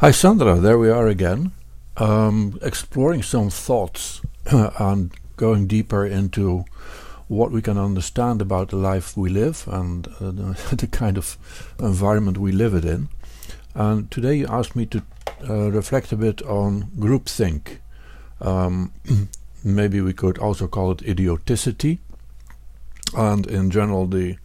Hi Sandra, there we are again, exploring some thoughts and going deeper into what we can understand about the life we live and the kind of environment we live it in. And today you asked me to reflect a bit on groupthink. Maybe we could also call it idioticity, and in general the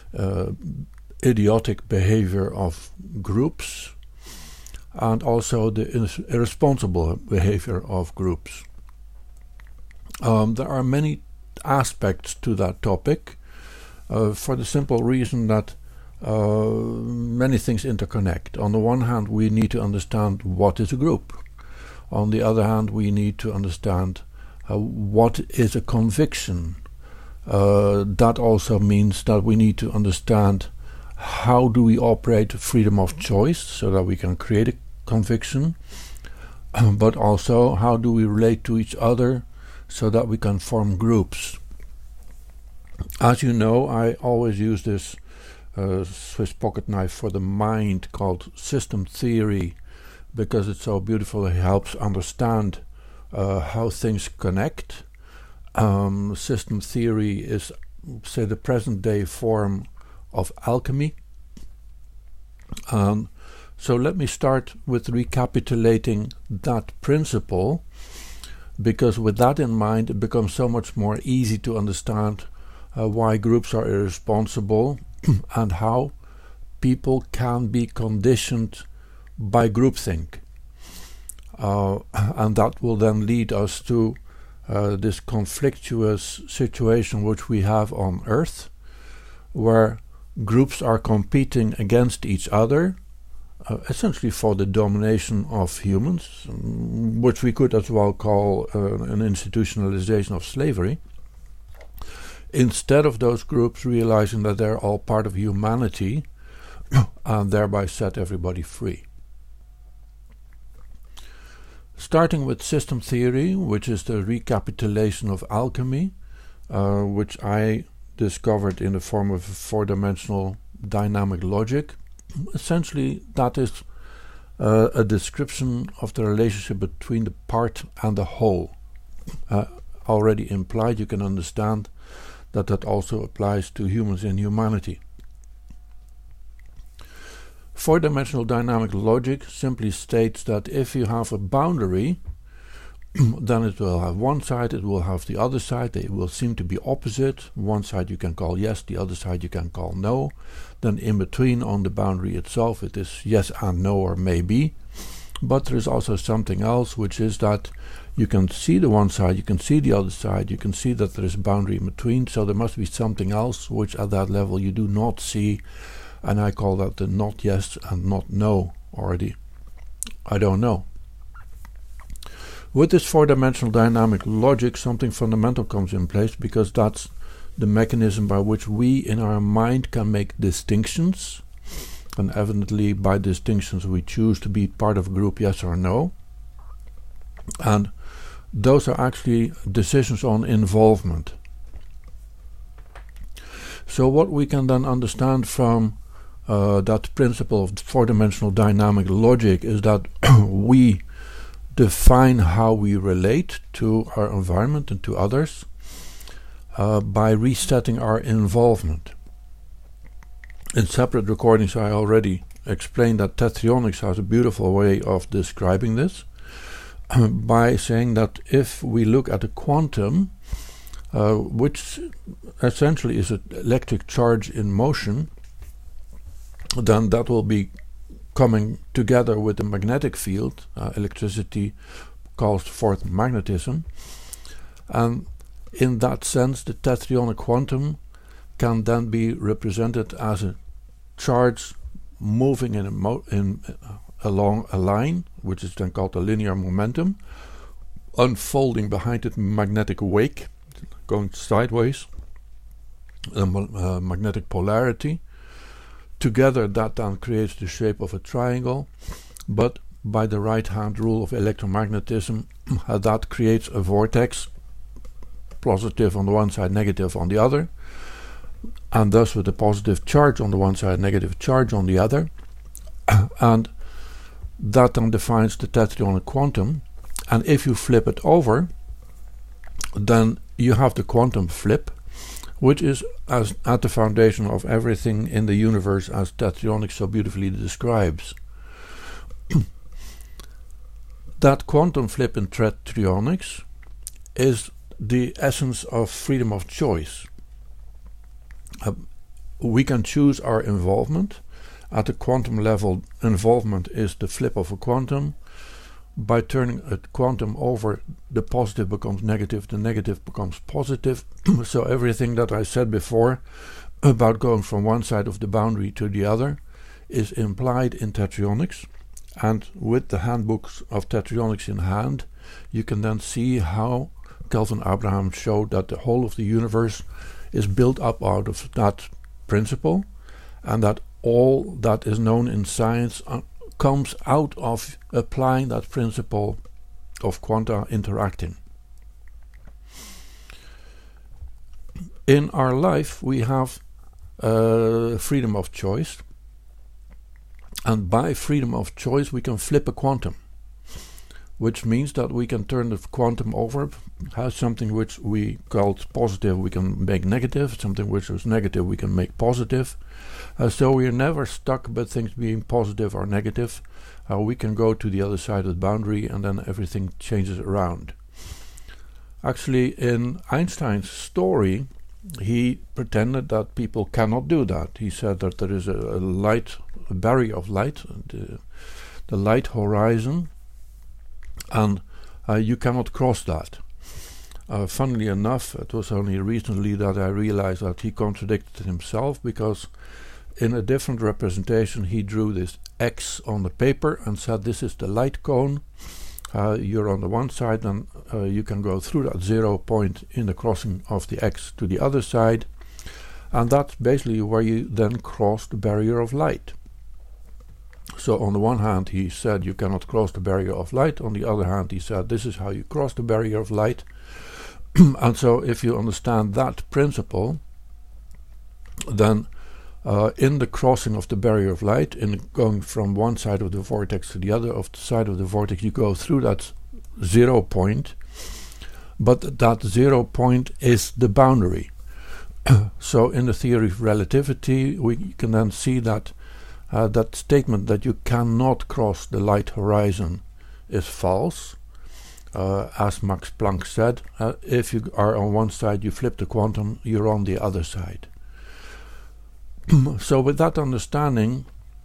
idiotic behavior of groups, and also the irresponsible behavior of groups. There are many aspects to that topic for the simple reason that many things interconnect. On the one hand, we need to understand what is a group. On the other hand, we need to understand what is a conviction. That also means that we need to understand how do we operate freedom of choice so that we can create a conviction, but also how do we relate to each other so that we can form groups. As you know, I always use this Swiss pocket knife for the mind called system theory because it's so beautiful. It helps understand how things connect. System theory is, say, the present day form of alchemy. So let me start with recapitulating that principle, because with that in mind it becomes so much more easy to understand why groups are irresponsible and how people can be conditioned by groupthink. And that will then lead us to this conflictuous situation which we have on Earth, where groups are competing against each other, essentially for the domination of humans, which we could as well call an institutionalization of slavery, instead of those groups realizing that they're all part of humanity and thereby set everybody free. Starting with system theory, which is the recapitulation of alchemy, which I discovered in the form of four-dimensional dynamic logic. Essentially, that is a description of the relationship between the part and the whole. Already implied, you can understand that also applies to humans and humanity. Four-dimensional dynamic logic simply states that if you have a boundary, then it will have one side, it will have the other side, they will seem to be opposite. One side you can call yes, the other side you can call no. Then in between on the boundary itself it is yes and no or maybe. But there is also something else, which is that you can see the one side, you can see the other side, you can see that there is a boundary in between, so there must be something else which at that level you do not see, and I call that the not yes and not no, or the I don't know. With this four-dimensional dynamic logic, something fundamental comes in place, because that's the mechanism by which we in our mind can make distinctions, and evidently by distinctions we choose to be part of a group, yes or no. And those are actually decisions on involvement. So what we can then understand from that principle of four-dimensional dynamic logic is that we define how we relate to our environment and to others by resetting our involvement. In separate recordings I already explained that Tethronics has a beautiful way of describing this by saying that if we look at a quantum, which essentially is an electric charge in motion, then that will be coming together with the magnetic field. Electricity calls forth magnetism, and in that sense the tethronic quantum can then be represented as a charge moving along a line, which is then called a linear momentum, unfolding behind it magnetic wake, going sideways, magnetic polarity. Together that then creates the shape of a triangle, but by the right-hand rule of electromagnetism, that creates a vortex, positive on the one side, negative on the other, and thus with a positive charge on the one side, negative charge on the other. And that then defines the tetrayonic quantum. And if you flip it over, then you have the quantum flip, which is at the foundation of everything in the universe, as tetrayonics so beautifully describes. That quantum flip in tetrayonics is the essence of freedom of choice. We can choose our involvement. At the quantum level, involvement is the flip of a quantum. By turning a quantum over, the positive becomes negative, the negative becomes positive. So everything that I said before about going from one side of the boundary to the other is implied in tetrayonics. And with the handbooks of tetrayonics in hand, you can then see how Kelvin Abraham showed that the whole of the universe is built up out of that principle, and that all that is known in science comes out of applying that principle of quanta interacting. In our life, we have freedom of choice, and by freedom of choice we can flip a quantum, which means that we can turn the quantum over, has something which we called positive we can make negative, something which was negative we can make positive. So we are never stuck by things being positive or negative. We can go to the other side of the boundary and then everything changes around. Actually, in Einstein's story, he pretended that people cannot do that. He said that there is a barrier of light, the light horizon, and you cannot cross that. Funnily enough, it was only recently that I realized that he contradicted himself, because in a different representation he drew this X on the paper and said this is the light cone. You're on the one side, and you can go through that 0 point in the crossing of the X to the other side, and that's basically where you then cross the barrier of light. So on the one hand he said you cannot cross the barrier of light, on the other hand he said this is how you cross the barrier of light. And so if you understand that principle, then in the crossing of the barrier of light, in going from one side of the vortex to the other of the side of the vortex, you go through that 0 point, but that 0 point is the boundary. So in the theory of relativity we can then see that that statement that you cannot cross the light horizon is false. As Max Planck said, if you are on one side, you flip the quantum, you're on the other side. So with that understanding,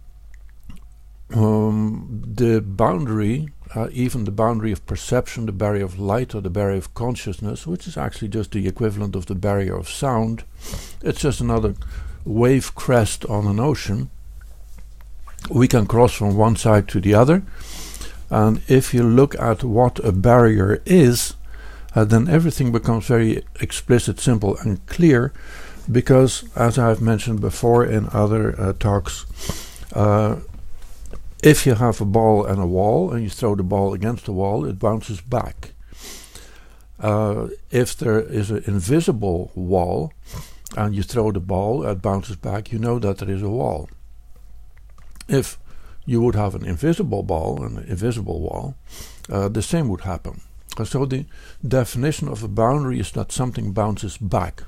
the boundary, even the boundary of perception, the barrier of light or the barrier of consciousness, which is actually just the equivalent of the barrier of sound, it's just another wave crest on an ocean. We can cross from one side to the other, and if you look at what a barrier is, then everything becomes very explicit, simple and clear, because as I've mentioned before in other talks, if you have a ball and a wall and you throw the ball against the wall, it bounces back. If there is an invisible wall and you throw the ball, it bounces back, you know that there is a wall. If you would have an invisible ball and an invisible wall, the same would happen. So the definition of a boundary is that something bounces back.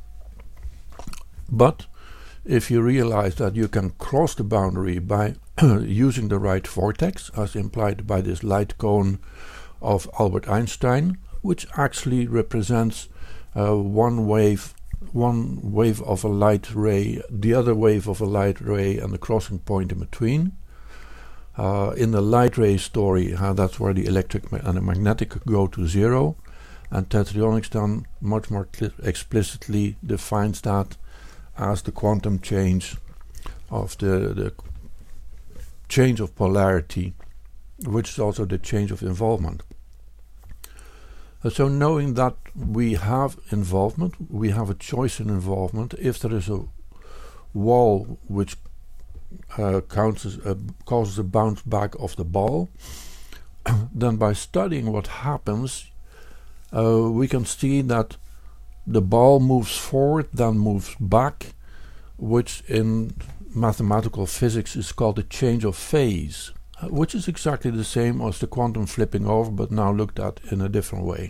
But if you realize that you can cross the boundary by using the right vortex, as implied by this light cone of Albert Einstein, which actually represents one wave of a light ray, the other wave of a light ray, and the crossing point in between. In the light ray story, that's where the electric and the magnetic go to 0, and tetrayonics then much more explicitly defines that as the quantum change of the change of polarity, which is also the change of involvement. So knowing that we have involvement, we have a choice in involvement. If there is a wall which causes a bounce back of the ball, then by studying what happens, we can see that the ball moves forward, then moves back, which in mathematical physics is called a change of phase. which is exactly the same as the quantum flipping over, but now looked at in a different way.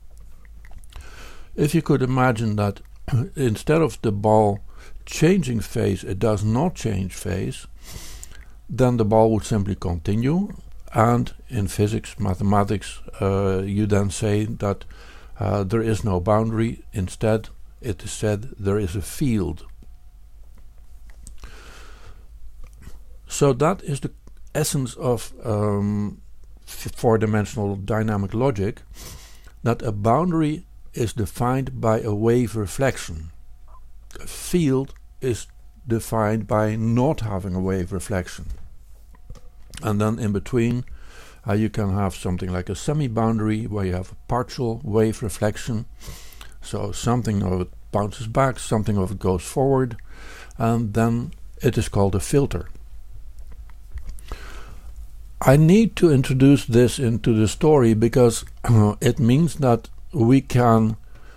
If you could imagine that instead of the ball changing phase, it does not change phase, then the ball would simply continue, and in physics, mathematics, you then say that there is no boundary. Instead, it is said there is a field. So that is the essence of four-dimensional dynamic logic, that a boundary is defined by a wave reflection. A field is defined by not having a wave reflection. And then in between, you can have something like a semi-boundary where you have a partial wave reflection. So something of it bounces back, something of it goes forward, and then it is called a filter. I need to introduce this into the story because it means that we can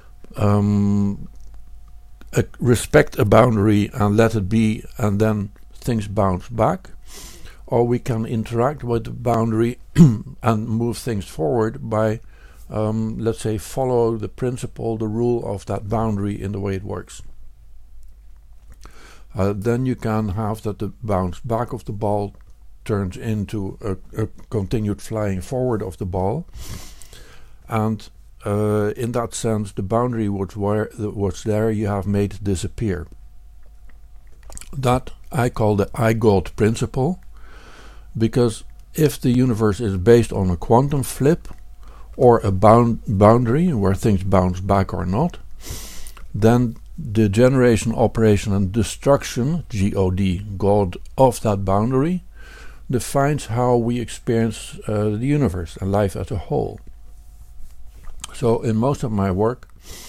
respect a boundary and let it be, and then things bounce back, or we can interact with the boundary and move things forward by, let's say, follow the principle, the rule of that boundary in the way it works. Then you can have that the bounce back of the ball turns into a continued flying forward of the ball, and in that sense the boundary what's there you have made disappear. That I call the I-God principle, because if the universe is based on a quantum flip or a boundary where things bounce back or not, then the generation, operation and destruction, G-O-D, God, of that boundary defines how we experience the universe and life as a whole. So in most of my work,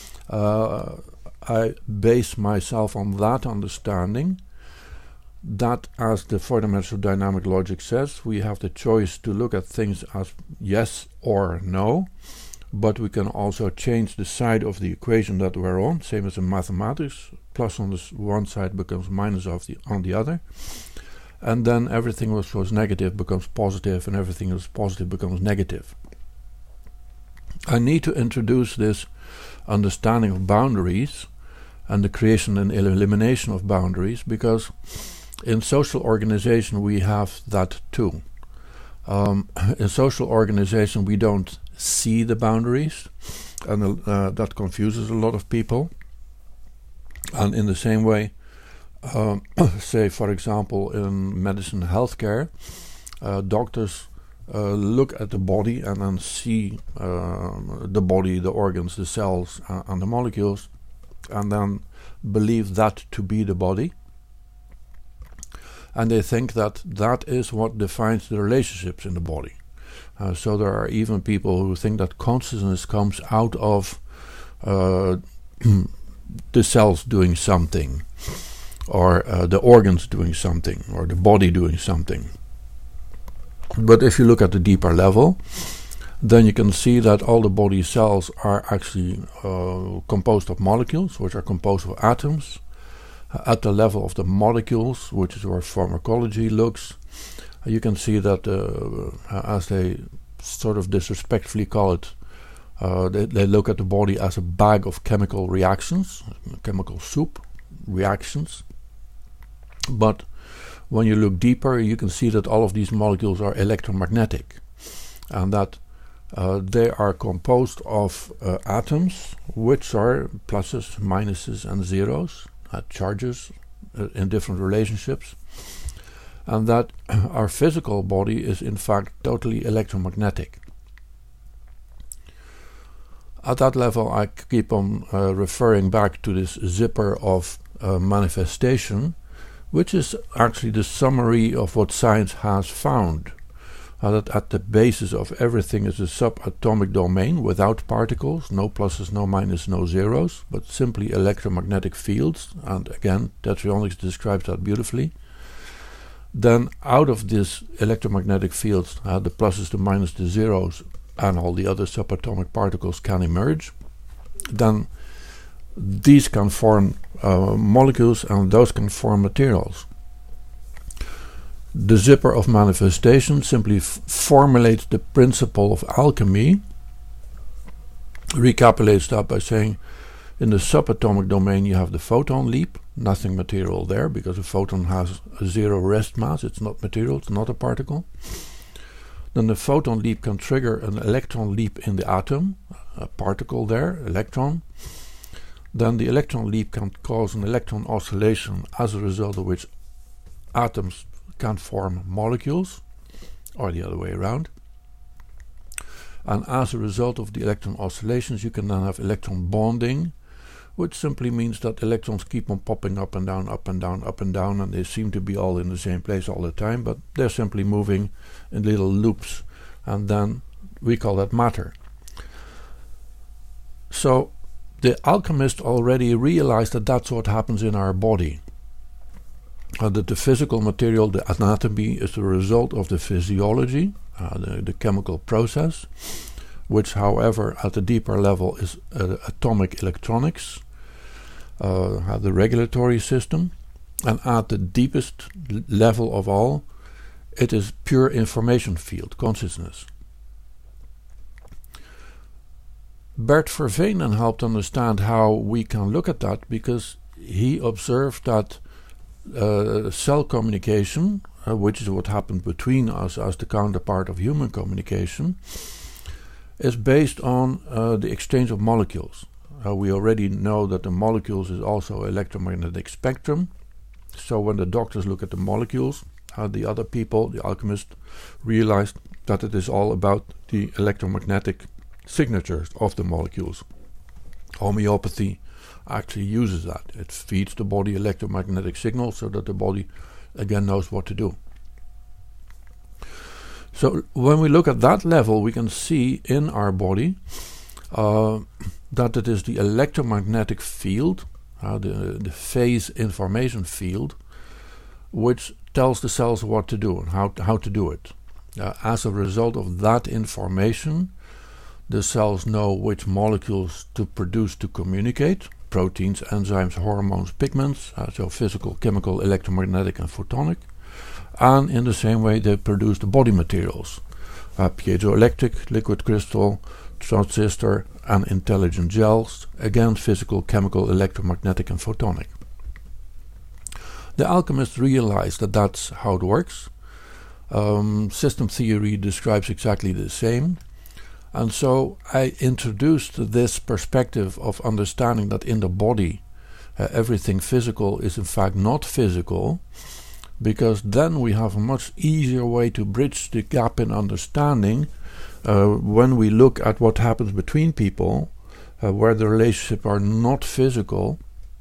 I base myself on that understanding, that as the four-dimensional dynamic logic says, we have the choice to look at things as yes or no, but we can also change the side of the equation that we're on, same as in mathematics. Plus on this one side becomes minus on the other. And then everything which was negative becomes positive, and everything that was positive becomes negative. I need to introduce this understanding of boundaries and the creation and elimination of boundaries, because in social organization we have that too. In social organization we don't see the boundaries, and that confuses a lot of people. And in the same way, say for example in medicine, healthcare, doctors look at the body and then see the body, the organs, the cells and the molecules, and then believe that to be the body, and they think that that is what defines the relationships in the body. So there are even people who think that consciousness comes out of the cells doing something, or the organs doing something, or the body doing something. But if you look at the deeper level, then you can see that all the body cells are actually composed of molecules, which are composed of atoms. At the level of the molecules, which is where pharmacology looks, you can see that, as they sort of disrespectfully call it, they look at the body as a bag of chemical reactions, chemical soup reactions. But when you look deeper, you can see that all of these molecules are electromagnetic, and that they are composed of atoms, which are pluses, minuses and zeros, charges in different relationships, and that our physical body is in fact totally electromagnetic. At that level, I keep on referring back to this zipper of manifestation, which is actually the summary of what science has found. That at the basis of everything is a subatomic domain without particles, no pluses, no minuses, no zeros, but simply electromagnetic fields. And again, Tetrayonics describes that beautifully. Then out of this electromagnetic fields, the pluses, the minuses, the zeros, and all the other subatomic particles can emerge. Then these can form molecules, and those can form materials. The zipper of manifestation simply formulates the principle of alchemy, recapitulates that by saying in the subatomic domain you have the photon leap, nothing material there because a photon has a zero rest mass, it's not material, it's not a particle. Then the photon leap can trigger an electron leap in the atom, a particle there, electron. Then the electron leap can cause an electron oscillation, as a result of which atoms can form molecules, or the other way around. And as a result of the electron oscillations, you can then have electron bonding, which simply means that electrons keep on popping up and down, up and down, up and down, and they seem to be all in the same place all the time, but they're simply moving in little loops, and then we call that matter. So the alchemist already realized that that's what happens in our body. That the physical material, the anatomy, is the result of the physiology, the chemical process, which, however, at a deeper level is atomic electronics, the regulatory system, and at the deepest level of all, it is pure information field, consciousness. Bert Vervenen helped understand how we can look at that because he observed that cell communication, which is what happened between us as the counterpart of human communication, is based on the exchange of molecules. We already know that the molecules is also electromagnetic spectrum. So when the doctors look at the molecules, the other people, the alchemists, realized that it is all about the electromagnetic signatures of the molecules. Homeopathy actually uses that. It feeds the body electromagnetic signals so that the body again knows what to do. So when we look at that level, we can see in our body that it is the electromagnetic field, the phase information field, which tells the cells what to do and how to do it. As a result of that information, the cells know which molecules to produce to communicate: proteins, enzymes, hormones, pigments, so physical, chemical, electromagnetic and photonic. And in the same way they produce the body materials: piezoelectric, liquid crystal, transistor and intelligent gels, again physical, chemical, electromagnetic and photonic. The alchemists realized that that's how it works. System theory describes exactly the same. And so I introduced this perspective of understanding that in the body everything physical is in fact not physical, because then we have a much easier way to bridge the gap in understanding when we look at what happens between people where the relationships are not physical.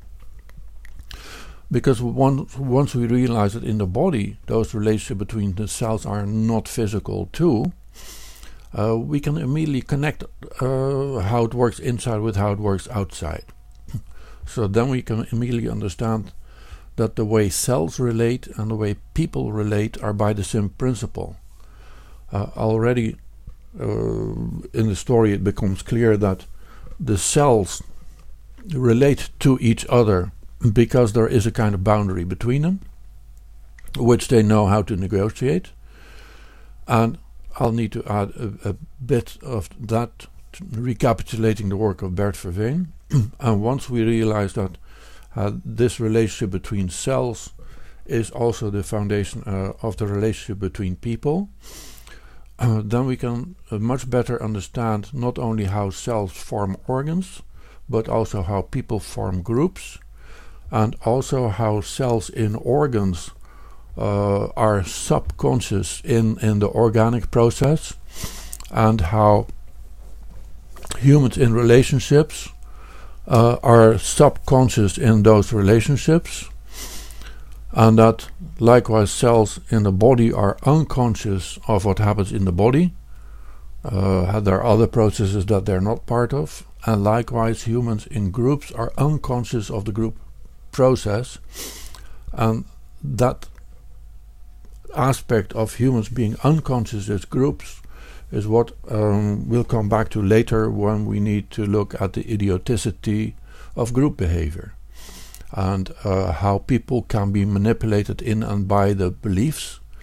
Because once we realize that in the body those relationships between the cells are not physical too, we can immediately connect how it works inside with how it works outside. So then we can immediately understand that the way cells relate and the way people relate are by the same principle. Already in the story it becomes clear that the cells relate to each other because there is a kind of boundary between them, which they know how to negotiate. And I'll need to add a bit of that, recapitulating the work of Bert Verveen. And once we realize that this relationship between cells is also the foundation of the relationship between people, then we can much better understand not only how cells form organs, but also how people form groups, and also how cells in organs are subconscious in the organic process, and how humans in relationships are subconscious in those relationships, and that likewise cells in the body are unconscious of what happens in the body. There are other processes that they're not part of, and likewise humans in groups are unconscious of the group process, and that aspect of humans being unconscious as groups is what we'll come back to later when we need to look at the idioticity of group behavior and how people can be manipulated in and by the beliefs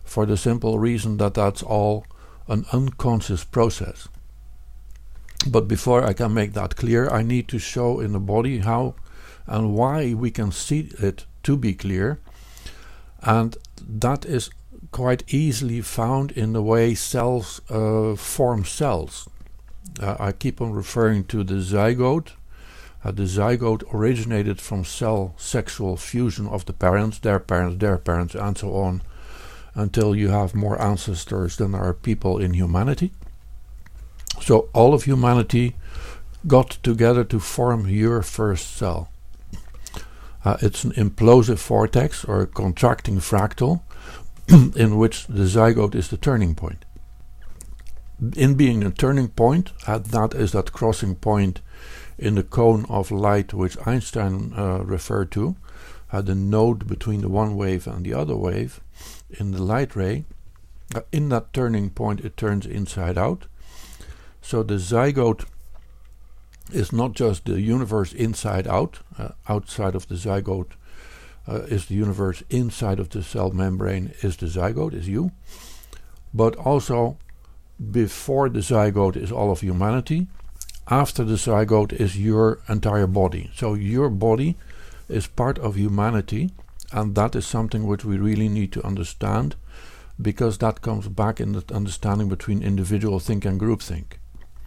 for the simple reason that that's all an unconscious process. But before I can make that clear, I need to show in the body how and why we can see it to be clear. And that is quite easily found in the way cells form cells. I keep on referring to the zygote. The zygote originated from cell sexual fusion of the parents, their parents, and so on, until you have more ancestors than there are people in humanity. So all of humanity got together to form your first cell. It's an implosive vortex or a contracting fractal in which the zygote is the turning point. In being a turning point, that is that crossing point in the cone of light which Einstein referred to, the node between the one wave and the other wave in the light ray. In that turning point it turns inside out. So the zygote is not just the universe inside out. Outside of the zygote is the universe, inside of the cell membrane is the zygote, is you. But also before the zygote is all of humanity. After the zygote is your entire body. So your body is part of humanity, and that is something which we really need to understand, because that comes back in the understanding between individual think and group think.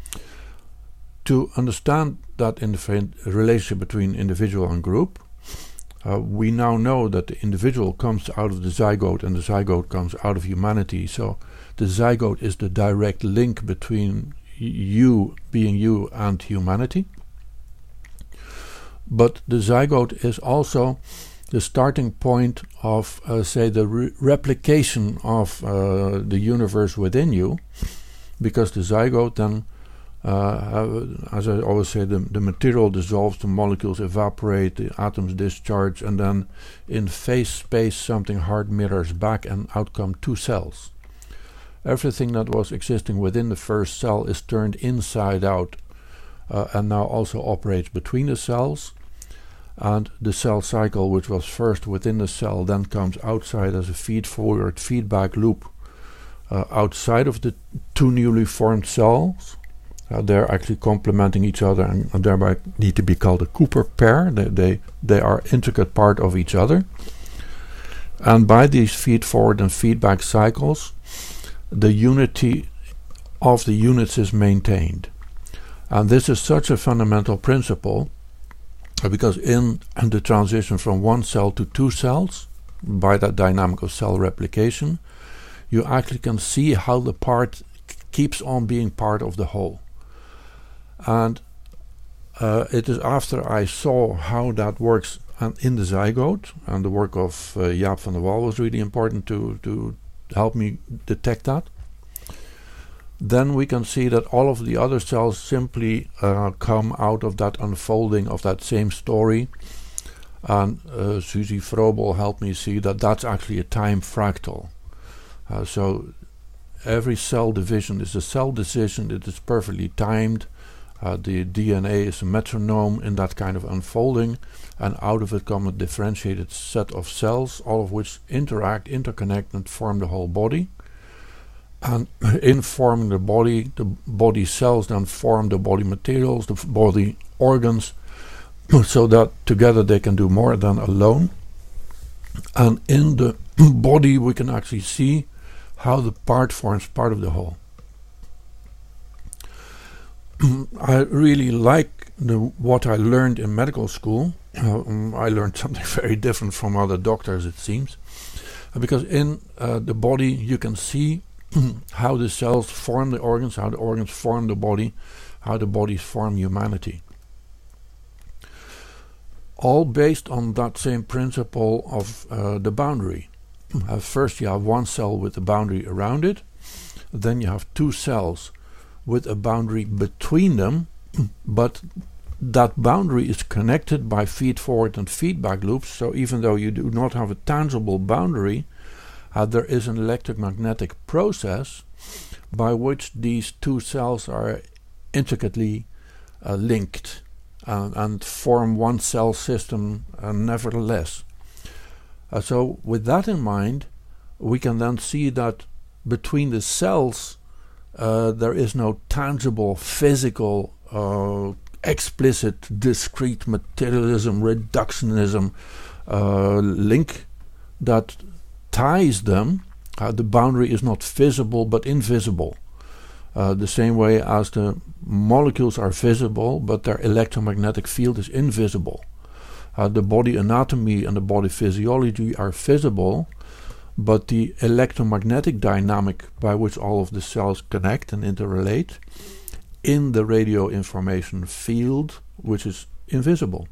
To understand that in the relationship between individual and group, we now know that the individual comes out of the zygote and the zygote comes out of humanity. So the zygote is the direct link between you being you and humanity. But the zygote is also the starting point of, say, the replication of the universe within you, because the zygote then, as I always say, the material dissolves, the molecules evaporate, the atoms discharge, and then in phase space something hard mirrors back and out come two cells. Everything that was existing within the first cell is turned inside out and now also operates between the cells. And the cell cycle, which was first within the cell, then comes outside as a feed-forward feedback loop outside of the two newly formed cells. They're actually complementing each other and thereby need to be called a Cooper pair. They are intricate part of each other. And by these feed-forward and feedback cycles, the unity of the units is maintained. And this is such a fundamental principle, because in the transition from one cell to two cells, by that dynamic of cell replication, you actually can see how the part keeps on being part of the whole. And it is after I saw how that works in the zygote, and the work of Jaap van der Wal was really important to help me detect that. Then we can see that all of the other cells simply come out of that unfolding of that same story. And Susie Frobel helped me see that that's actually a time fractal. So every cell division is a cell decision. It is perfectly timed. The DNA is a metronome in that kind of unfolding, and out of it come a differentiated set of cells, all of which interact, interconnect, and form the whole body. And in forming the body cells then form the body materials, the body organs, so that together they can do more than alone. And in the body we can actually see how the part forms part of the whole. I really like what I learned in medical school. I learned something very different from other doctors, it seems, because in the body you can see how the cells form the organs, how the organs form the body, how the bodies form humanity. All based on that same principle of the boundary. First you have one cell with a boundary around it, then you have two cells with a boundary between them, but that boundary is connected by feed-forward and feedback loops, so even though you do not have a tangible boundary, there is an electromagnetic process by which these two cells are intricately linked and form one cell system nevertheless. So with that in mind, we can then see that between the cells there is no tangible, physical, explicit, discrete materialism, reductionism link that ties them. The boundary is not visible but invisible. The same way as the molecules are visible but their electromagnetic field is invisible. The body anatomy and the body physiology are visible, but the electromagnetic dynamic by which all of the cells connect and interrelate in the radio information field, which is invisible.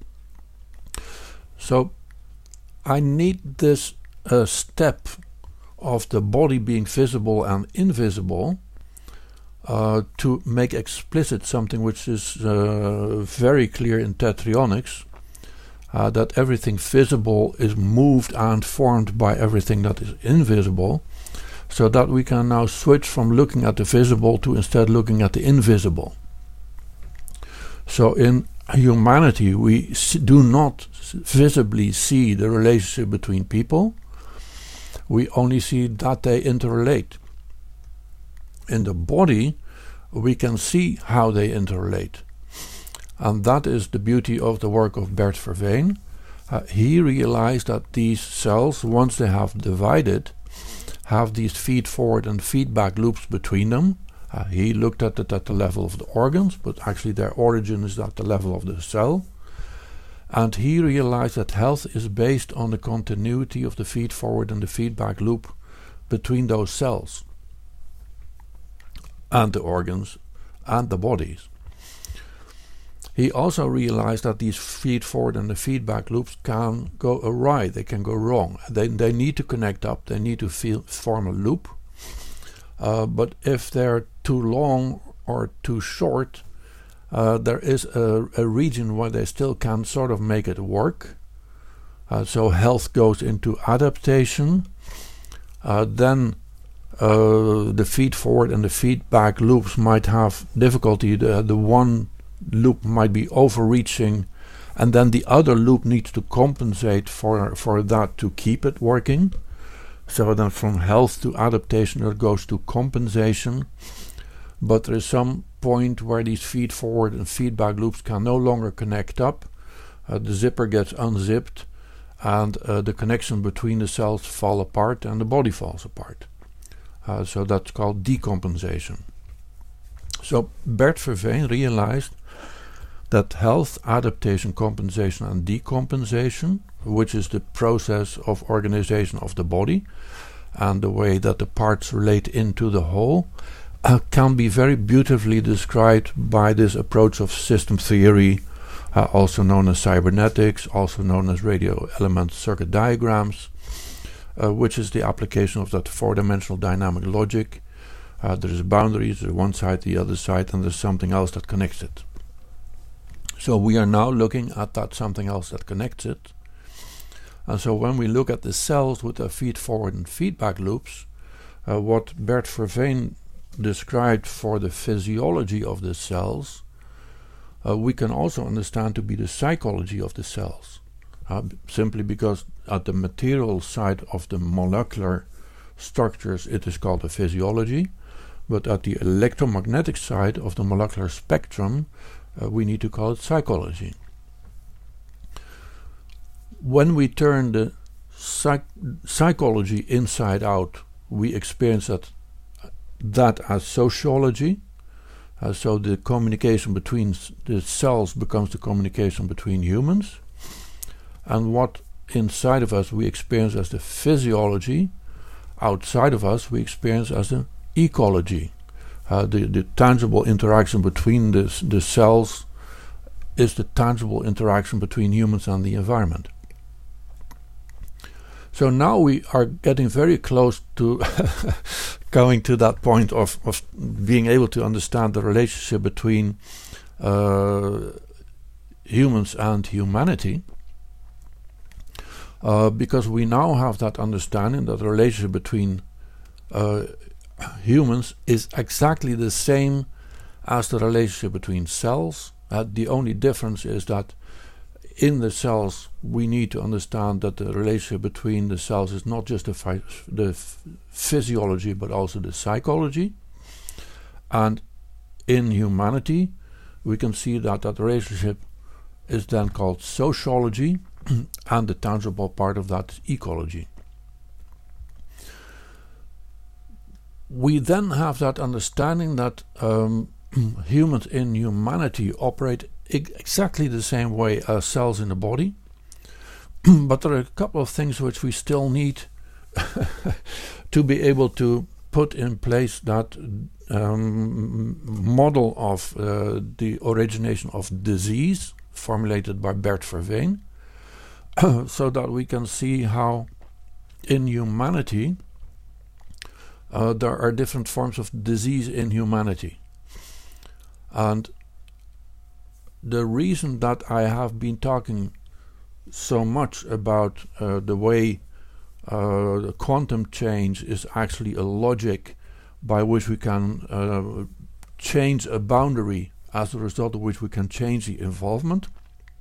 So I need this step of the body being visible and invisible to make explicit something which is very clear in tetraionics, that everything visible is moved and formed by everything that is invisible, so that we can now switch from looking at the visible to instead looking at the invisible. So in humanity we do not visibly see the relationship between people, we only see that they interrelate. In the body we can see how they interrelate. And that is the beauty of the work of Bert Verveen. He realized that these cells, once they have divided, have these feed-forward and feedback loops between them. He looked at it at the level of the organs, but actually their origin is at the level of the cell. And he realized that health is based on the continuity of the feed-forward and the feedback loop between those cells and the organs and the bodies. He also realized that these feed-forward and the feedback loops can go awry, they can go wrong. They need to connect up, they need to form a loop. But if they're too long or too short, there is a region where they still can sort of make it work. So health goes into adaptation. Then the feed-forward and the feedback loops might have difficulty. The one loop might be overreaching, and then the other loop needs to compensate for that to keep it working. So then from health to adaptation it goes to compensation, but there is some point where these feed forward and feedback loops can no longer connect up. The zipper gets unzipped and the connection between the cells fall apart and the body falls apart. So that's called decompensation. So Bert Verveen realized that health, adaptation, compensation and decompensation, which is the process of organization of the body and the way that the parts relate into the whole, can be very beautifully described by this approach of system theory, also known as cybernetics, also known as radio element circuit diagrams, which is the application of that four-dimensional dynamic logic. There's boundaries, there's one side, the other side, and there's something else that connects it. So we are now looking at that something else that connects it. And so when we look at the cells with their feed-forward and feedback loops, what Bert Verveen described for the physiology of the cells, we can also understand to be the psychology of the cells. Simply because at the material side of the molecular structures it is called the physiology, but at the electromagnetic side of the molecular spectrum we need to call it psychology. When we turn the psychology inside out, we experience that as sociology. So the communication between the cells becomes the communication between humans. And what inside of us we experience as the physiology, outside of us we experience as the ecology. The tangible interaction between the cells is the tangible interaction between humans and the environment. So now we are getting very close to going to that point of being able to understand the relationship between humans and humanity, because we now have that understanding that the relationship between humans is exactly the same as the relationship between cells. The only difference is that in the cells, we need to understand that the relationship between the cells is not just the physiology, but also the psychology. And in humanity, we can see that that relationship is then called sociology, and the tangible part of that is ecology. We then have that understanding that humans in humanity operate exactly the same way as cells in the body, but there are a couple of things which we still need to be able to put in place that model of the origination of disease formulated by Bert Verveen, so that we can see how in humanity there are different forms of disease in humanity. And the reason that I have been talking so much about the way the quantum change is actually a logic by which we can change a boundary, as a result of which we can change the involvement,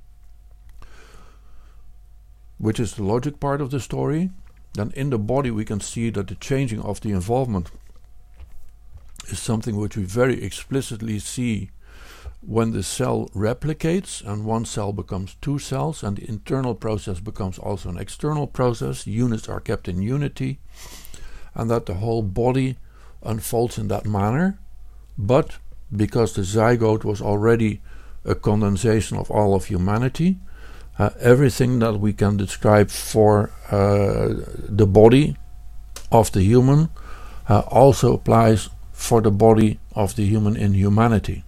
which is the logic part of the story. Then in the body we can see that the changing of the involvement is something which we very explicitly see when the cell replicates and one cell becomes two cells, and the internal process becomes also an external process. Units are kept in unity, and that the whole body unfolds in that manner. But because the zygote was already a condensation of all of humanity, everything that we can describe for the body of the human also applies for the body of the human in humanity.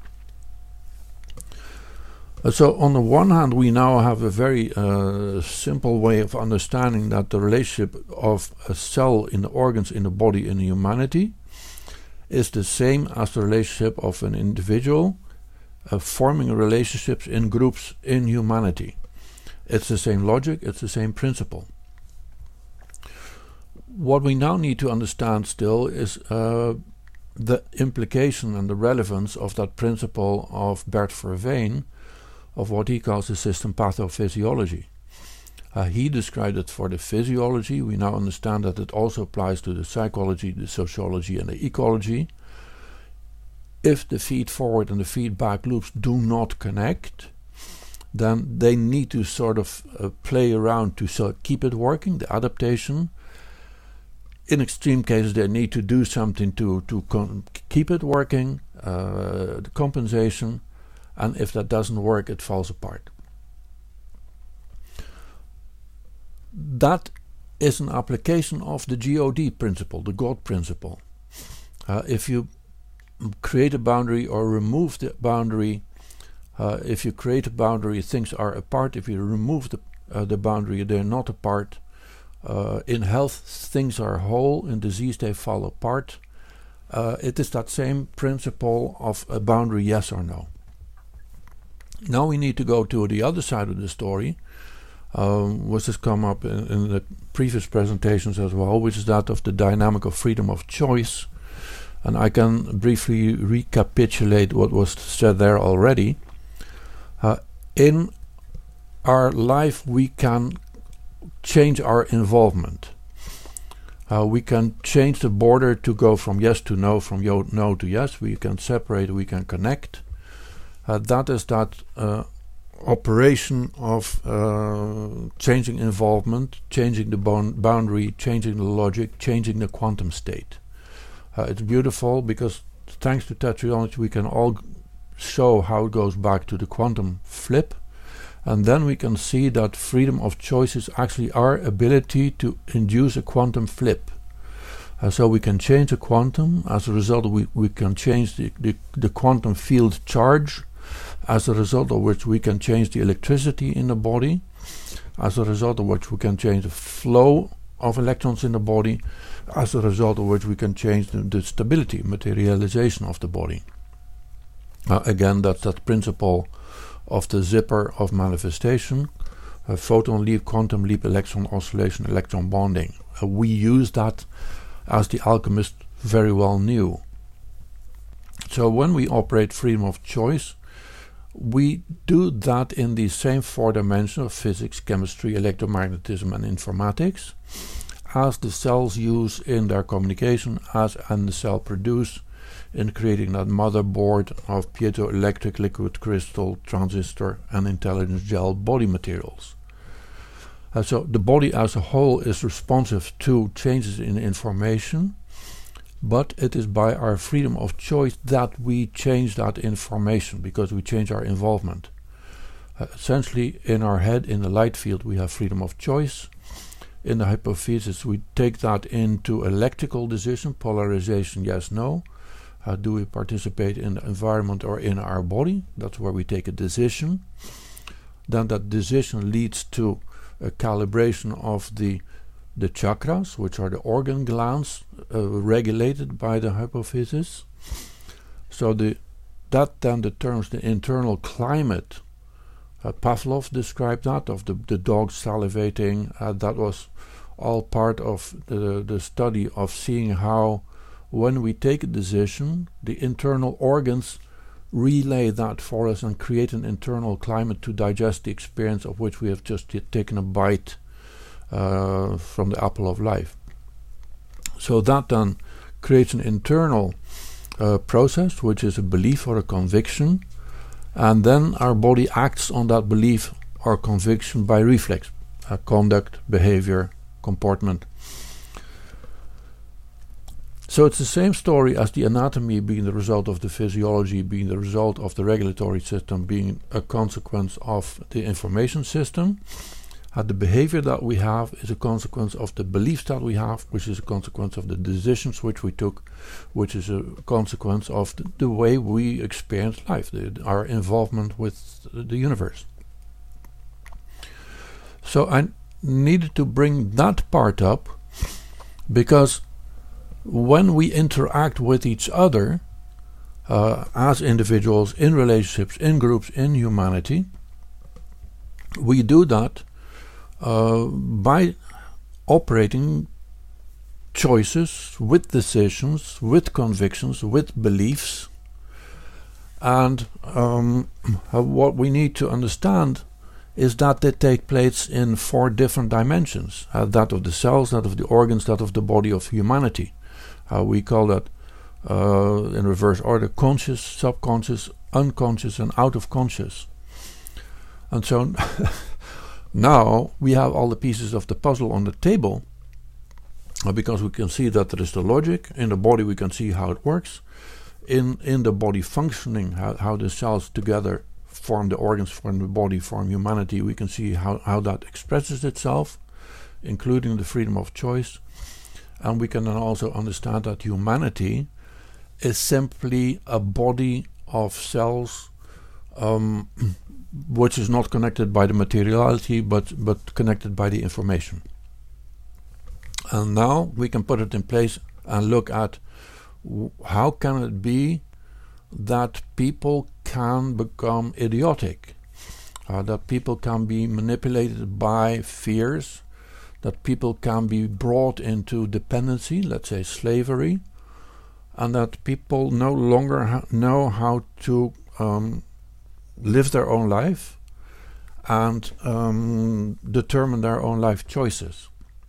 So on the one hand, we now have a very simple way of understanding that the relationship of a cell in the organs in the body in humanity is the same as the relationship of an individual forming relationships in groups in humanity. It's the same logic, it's the same principle. What we now need to understand still is the implication and the relevance of that principle of Bert Verveen, of what he calls the system pathophysiology. He described it for the physiology. We now understand that it also applies to the psychology, the sociology, and the ecology. If the feed forward and the feedback loops do not connect, then they need to sort of play around to keep it working, the adaptation. In extreme cases, they need to do something to keep it working, the compensation. And if that doesn't work, it falls apart. That is an application of the God principle, the God principle. If you create a boundary or remove the boundary, if you create a boundary, things are apart. If you remove the boundary, they're not apart. In health, things are whole. In disease, they fall apart. It is that same principle of a boundary, yes or no. Now we need to go to the other side of the story, which has come up in the previous presentations as well, which is that of the dynamic of freedom of choice. And I can briefly recapitulate what was said there already. In our life, we can change our involvement. We can change the border to go from yes to no, from no to yes. We can separate, we can connect. That is that operation of changing involvement, changing the boundary, changing the logic, changing the quantum state. It's beautiful because thanks to tetralogy we can all show how it goes back to the quantum flip, and then we can see that freedom of choice is actually our ability to induce a quantum flip. So we can change a quantum. As a result, we can change the quantum field charge, as a result of which we can change the electricity in the body, as a result of which we can change the flow of electrons in the body, as a result of which we can change the stability, materialization of the body. Again, that's that principle of the zipper of manifestation, photon leap, quantum leap, electron oscillation, electron bonding. We use that as the alchemist very well knew. So when we operate freedom of choice, we do that in the same 4 dimensions of physics, chemistry, electromagnetism and informatics as the cells use in their communication, and the cell produce in creating that motherboard of piezoelectric liquid crystal, transistor and intelligence gel body materials. So the body as a whole is responsive to changes in information, but it is by our freedom of choice that we change that information, because we change our involvement. Essentially, in our head, in the light field, we have freedom of choice. In the hypophysis, we take that into electrical decision, polarization, yes, no. Do we participate in the environment or in our body? That's where we take a decision. Then that decision leads to a calibration of the chakras, which are the organ glands regulated by the hypophysis. So that then determines the internal climate. Pavlov described that, of the dog salivating. That was all part of the study of seeing how, when we take a decision, the internal organs relay that for us and create an internal climate to digest the experience of which we have just taken a bite from the apple of life. So that then creates an internal process, which is a belief or a conviction, and then our body acts on that belief or conviction by reflex, conduct, behavior, comportment. So it's the same story as the anatomy being the result of the physiology, being the result of the regulatory system, being a consequence of the information system. The behavior that we have is a consequence of the beliefs that we have, which is a consequence of the decisions which we took, which is a consequence of the way we experience life, our involvement with the universe. So I needed to bring that part up, because when we interact with each other as individuals, in relationships, in groups, in humanity, we do that by operating choices with decisions, with convictions, with beliefs. And what we need to understand is that they take place in 4 different dimensions, that of the cells, that of the organs, that of the body of humanity. We call that in reverse order: conscious, subconscious, unconscious and out of conscious. And so now we have all the pieces of the puzzle on the table, because we can see that there is the logic. In the body we can see how it works. In the body functioning, how the cells together form the organs, form the body, form humanity, we can see how that expresses itself, including the freedom of choice. And we can then also understand that humanity is simply a body of cells which is not connected by the materiality, but connected by the information. And now we can put it in place and look at how can it be that people can become idiotic, that people can be manipulated by fears, that people can be brought into dependency, let's say slavery, and that people no longer know how to live their own life and determine their own life choices.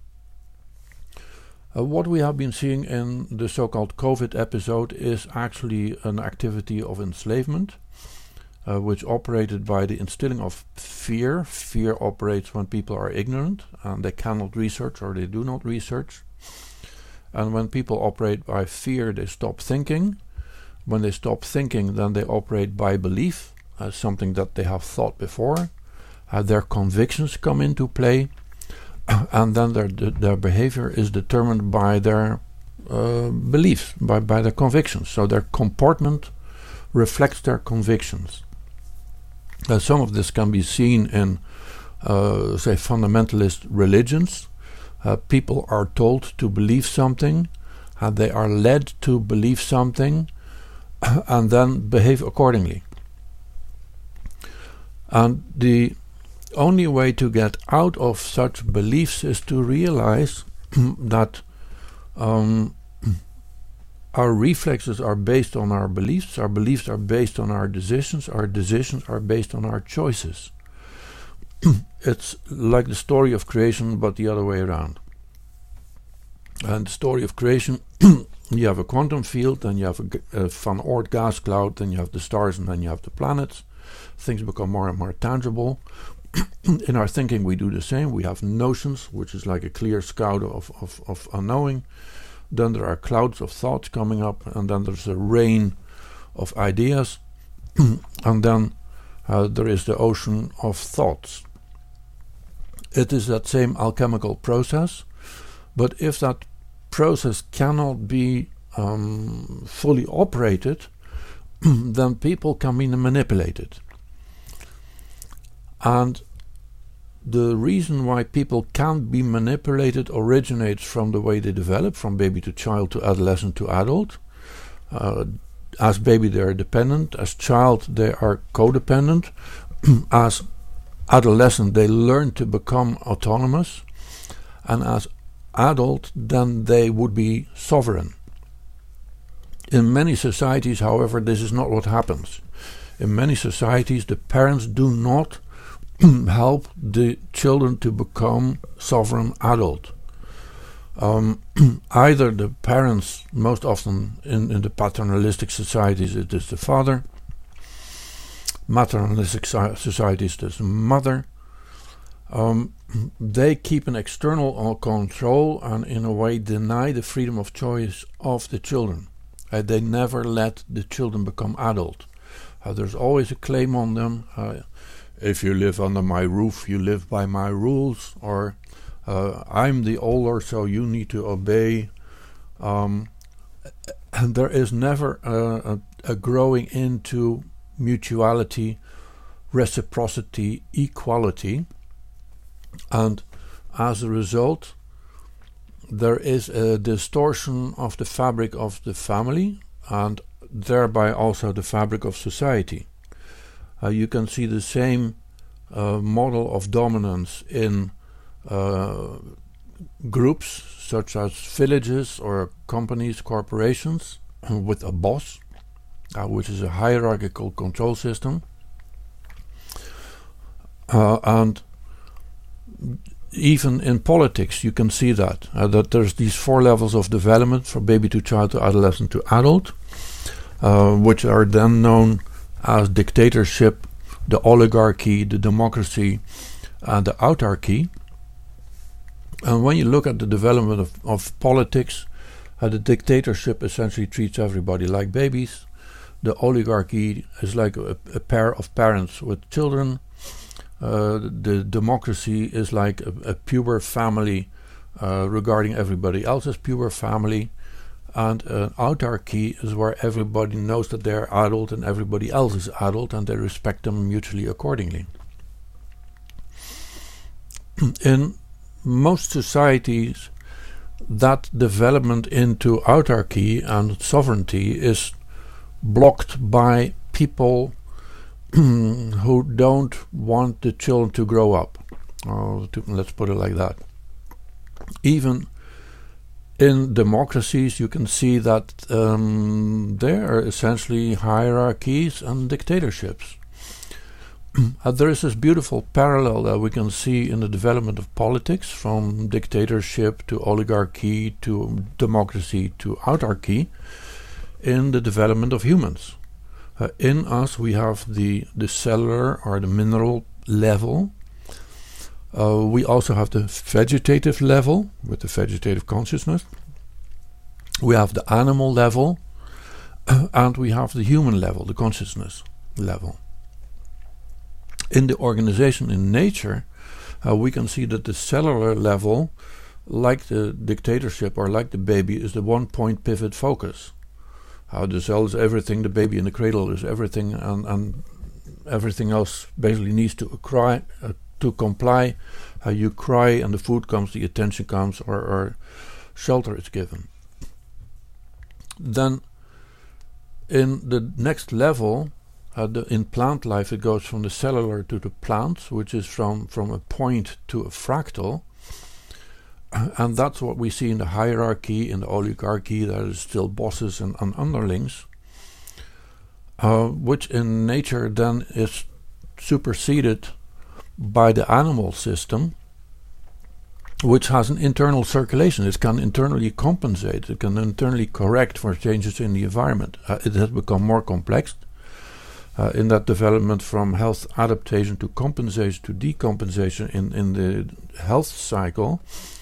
What we have been seeing in the so-called COVID episode is actually an activity of enslavement, which operated by the instilling of fear. Fear operates when people are ignorant and they cannot research or they do not research. And when people operate by fear, they stop thinking. When they stop thinking, then they operate by belief, something that they have thought before. Their convictions come into play, and then their behavior is determined by their beliefs, by their convictions. So their comportment reflects their convictions. Some of this can be seen in, say, fundamentalist religions. People are told to believe something, and they are led to believe something, and then behave accordingly. And the only way to get out of such beliefs is to realize that Our reflexes are based on our beliefs are based on our decisions are based on our choices. It's like the story of creation, but the other way around. And the story of creation, you have a quantum field, then you have a Van Oort gas cloud, then you have the stars, and then you have the planets. Things become more and more tangible. In our thinking, we do the same. We have notions, which is like a clear scout of unknowing. Then there are clouds of thoughts coming up, and then there's a rain of ideas, and then there is the ocean of thoughts. It is that same alchemical process, but if that process cannot be fully operated, then people can be manipulated. And the reason why people can't be manipulated originates from the way they develop, from baby to child to adolescent to adult. As baby they are dependent, as child they are codependent, as adolescent they learn to become autonomous, and as adult then they would be sovereign. In many societies, however, this is not what happens. In many societies the parents do not help the children to become sovereign adult. Either the parents, most often in the paternalistic societies it is the father, maternalistic societies it is the mother. They keep an external control and in a way deny the freedom of choice of the children. They never let the children become adult. There's always a claim on them. If you live under my roof, you live by my rules, or I'm the older, so you need to obey. And there is never a growing into mutuality, reciprocity, equality, and as a result, there is a distortion of the fabric of the family, and thereby also the fabric of society. You can see the same model of dominance in groups such as villages or companies, corporations, with a boss, which is a hierarchical control system. And even in politics you can see that there's these 4 levels of development, from baby to child to adolescent to adult, which are then known as dictatorship, the oligarchy, the democracy, and the autarky. And when you look at the development of politics, the dictatorship essentially treats everybody like babies. The oligarchy is like a pair of parents with children. The democracy is like a pure family regarding everybody else's pure family. And autarky is where everybody knows that they're adult and everybody else is adult, and they respect them mutually accordingly. In most societies, that development into autarky and sovereignty is blocked by people who don't want the children to grow up. Let's put it like that. Even in democracies, you can see that there are essentially hierarchies and dictatorships. There is this beautiful parallel that we can see in the development of politics, from dictatorship to oligarchy to democracy to autarky, in the development of humans. In us we have the cellular or the mineral level. We also have the vegetative level with the vegetative consciousness. We have the animal level, and we have the human level, the consciousness level. In the organization in nature, we can see that the cellular level, like the dictatorship or like the baby, is the one-point pivot focus. The cell is everything, the baby in the cradle is everything, and everything else basically needs to comply. You cry and the food comes, the attention comes, or shelter is given. Then in the next level, in plant life, it goes from the cellular to the plant, which is from a point to a fractal. And that's what we see in the hierarchy, in the oligarchy. There is still bosses and underlings, which in nature then is superseded by the animal system, which has an internal circulation. It can internally compensate, it can internally correct for changes in the environment. It has become more complex in that development from health adaptation to compensation to decompensation in the health cycle.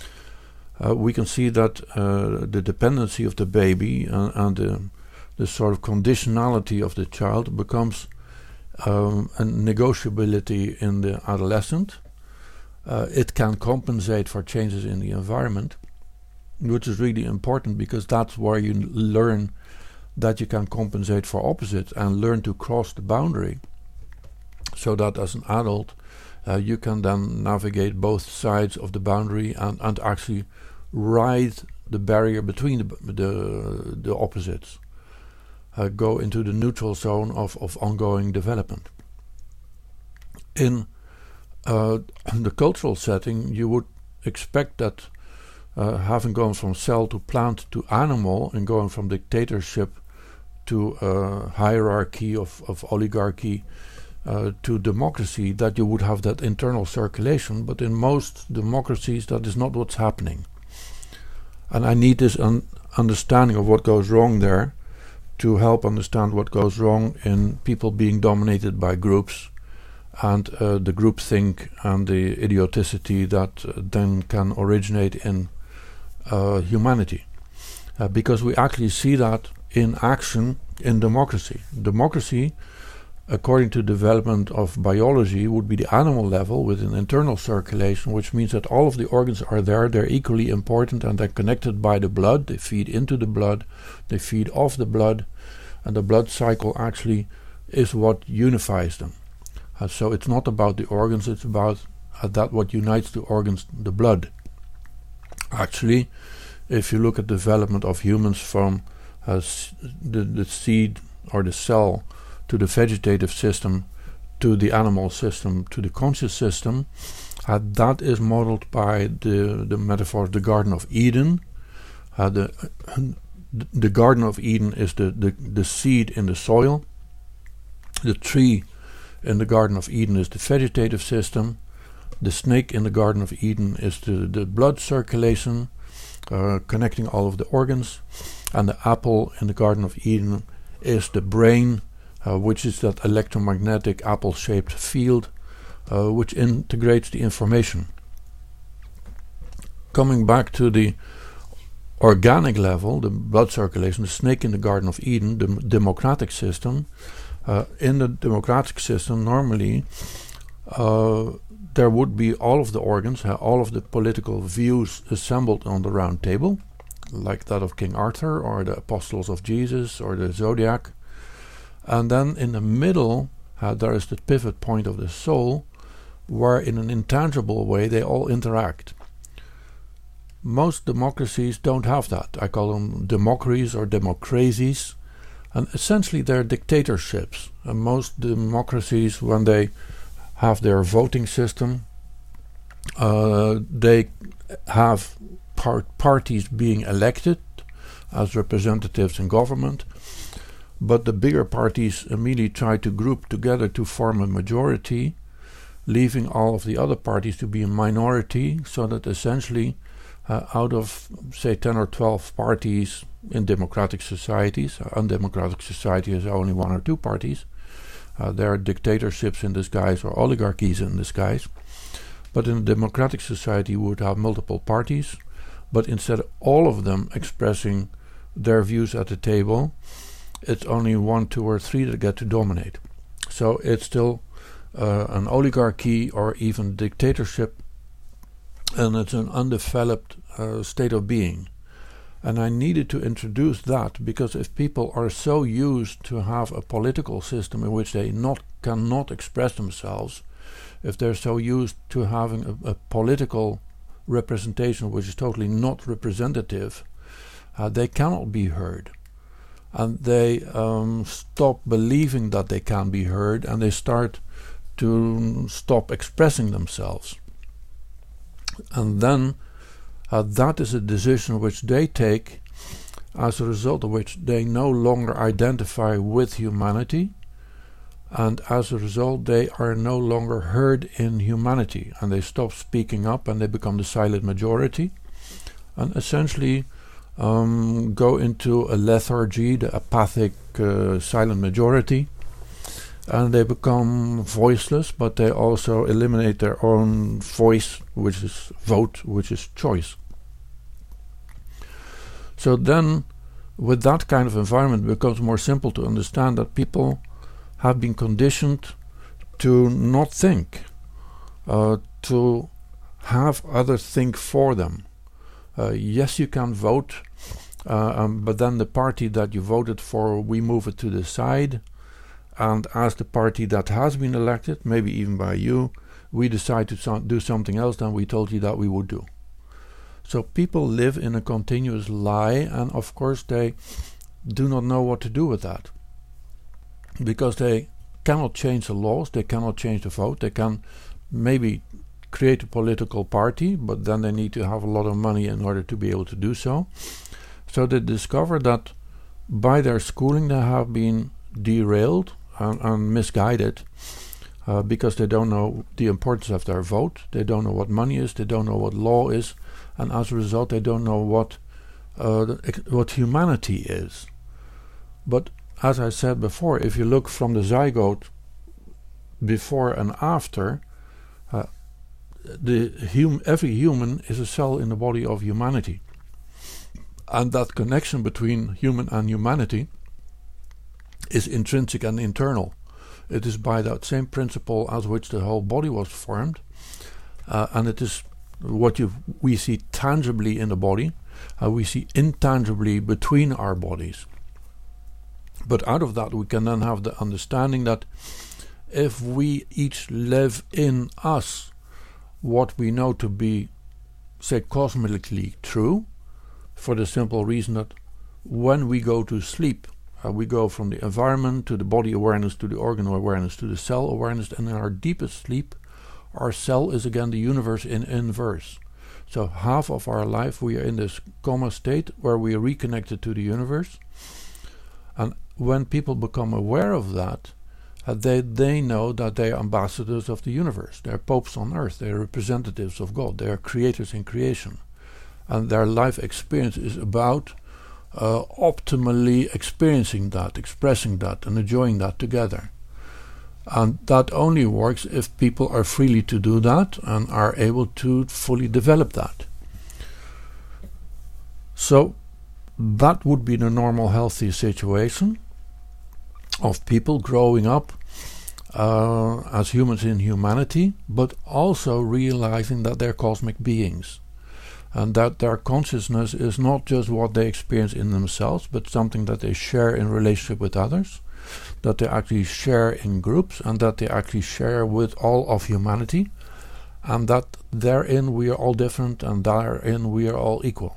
We can see that the dependency of the baby and the sort of conditionality of the child becomes a negotiability in the adolescent. It can compensate for changes in the environment, which is really important because that's where you learn that you can compensate for opposites and learn to cross the boundary, so that as an adult you can then navigate both sides of the boundary and actually ride the barrier between the opposites, go into the neutral zone of ongoing development. In the cultural setting, you would expect that having gone from cell to plant to animal and going from dictatorship to hierarchy of oligarchy to democracy, that you would have that internal circulation. But in most democracies, that is not what's happening. And I need this understanding of what goes wrong there to help understand what goes wrong in people being dominated by groups and the groupthink and the idioticity that then can originate in humanity. Because we actually see that in action in democracy. Democracy, according to development of biology, would be the animal level with an internal circulation, which means that all of the organs are there, they're equally important, and they're connected by the blood. They feed into the blood, they feed off the blood, and the blood cycle actually is what unifies them. So it's not about the organs, it's about that what unites the organs, the blood. Actually, if you look at development of humans from the seed or the cell to the vegetative system, to the animal system, to the conscious system, that is modeled by the metaphor of the Garden of Eden. The Garden of Eden is the seed in the soil. The tree in the Garden of Eden is the vegetative system. The snake in the Garden of Eden is the blood circulation, connecting all of the organs. And the apple in the Garden of Eden is the brain, which is that electromagnetic apple-shaped field which integrates the information. Coming back to the organic level, the blood circulation, the snake in the Garden of Eden, the democratic system. In the democratic system, normally there would be all of the organs, all of the political views assembled on the round table, like that of King Arthur or the apostles of Jesus or the zodiac. And then in the middle there is the pivot point of the soul, where in an intangible way they all interact. Most democracies don't have that. I call them democracies or democracies, and essentially they're dictatorships. And most democracies, when they have their voting system, they have parties being elected as representatives in government, but the bigger parties immediately try to group together to form a majority, leaving all of the other parties to be a minority, so that essentially out of, say, 10 or 12 parties in democratic societies, undemocratic society has only 1 or 2 parties, there are dictatorships in disguise or oligarchies in disguise. But in a democratic society you would have multiple parties, but instead of all of them expressing their views at the table, it's only 1, 2 or 3 that get to dominate. So it's still an oligarchy or even dictatorship, and it's an undeveloped state of being. And I needed to introduce that, because if people are so used to have a political system in which they cannot express themselves, if they're so used to having a political representation which is totally not representative, they cannot be heard. And they stop believing that they can be heard, and they start to stop expressing themselves. And then that is a decision which they take, as a result of which they no longer identify with humanity, and as a result they are no longer heard in humanity, and they stop speaking up and they become the silent majority, and essentially go into a lethargy, the apathic silent majority, and they become voiceless, but they also eliminate their own voice, which is vote, which is choice. So then, with that kind of environment, it becomes more simple to understand that people have been conditioned to not think, to have others think for them. Yes, you can vote, but then the party that you voted for, we move it to the side, and as the party that has been elected, maybe even by you, we decide to do something else than we told you that we would do. So people live in a continuous lie, and of course they do not know what to do with that, because they cannot change the laws, they cannot change the vote. They can maybe create a political party, but then they need to have a lot of money in order to be able to do so. So they discover that by their schooling they have been derailed and misguided, because they don't know the importance of their vote, they don't know what money is, they don't know what law is, and as a result they don't know what humanity is. But as I said before, if you look from the zygote before and after, every human is a cell in the body of humanity, and that connection between human and humanity is intrinsic and internal. It is by that same principle as which the whole body was formed, and it is what we see tangibly in the body, we see intangibly between our bodies. But out of that we can then have the understanding that if we each live in us what we know to be, say, cosmically true, for the simple reason that when we go to sleep, we go from the environment to the body awareness to the organ awareness to the cell awareness, and in our deepest sleep our cell is again the universe in inverse. So half of our life we are in this coma state where we are reconnected to the universe, and when people become aware of that, they know that they are ambassadors of the universe. They are popes on earth, they are representatives of God, they are creators in creation, and their life experience is about optimally experiencing that, expressing that, and enjoying that together. And that only works if people are freely to do that and are able to fully develop that. So that would be the normal healthy situation of people growing up as humans in humanity, but also realizing that they're cosmic beings, and that their consciousness is not just what they experience in themselves, but something that they share in relationship with others, that they actually share in groups, and that they actually share with all of humanity, and that therein we are all different and therein we are all equal.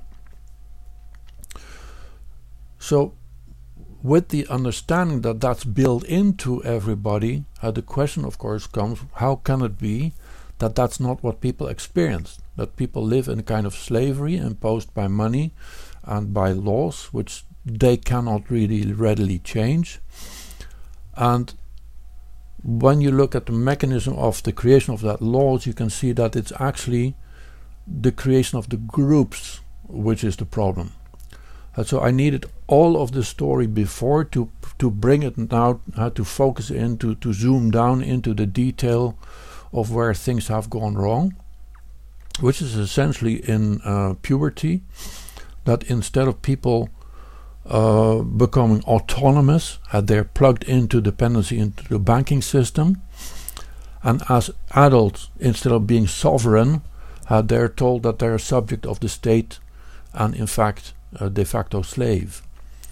So with the understanding that that's built into everybody, the question of course comes, how can it be that that's not what people experience, that people live in a kind of slavery imposed by money and by laws which they cannot really readily change. And when you look at the mechanism of the creation of that laws, you can see that it's actually the creation of the groups which is the problem. And so I needed all of the story before to bring it now, to focus in, to zoom down into the detail of where things have gone wrong, which is essentially in puberty, that instead of people becoming autonomous, they're plugged into dependency into the banking system, and as adults, instead of being sovereign, they're told that they're a subject of the state and in fact de facto slave.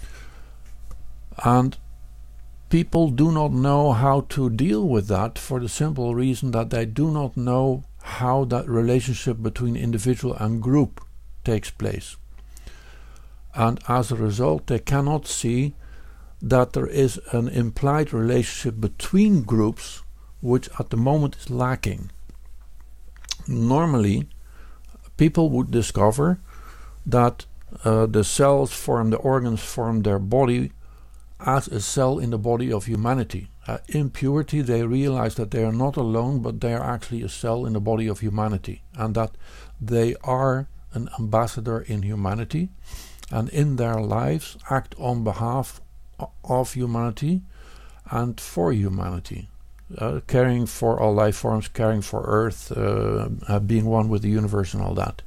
And people do not know how to deal with that for the simple reason that they do not know how that relationship between individual and group takes place. And as a result, they cannot see that there is an implied relationship between groups which at the moment is lacking. Normally, people would discover that the cells form, the organs form their body as a cell in the body of humanity. In puberty, they realize that they are not alone, but they are actually a cell in the body of humanity, and that they are an ambassador in humanity, and in their lives act on behalf of humanity and for humanity, caring for all life forms, caring for Earth, being one with the universe and all that.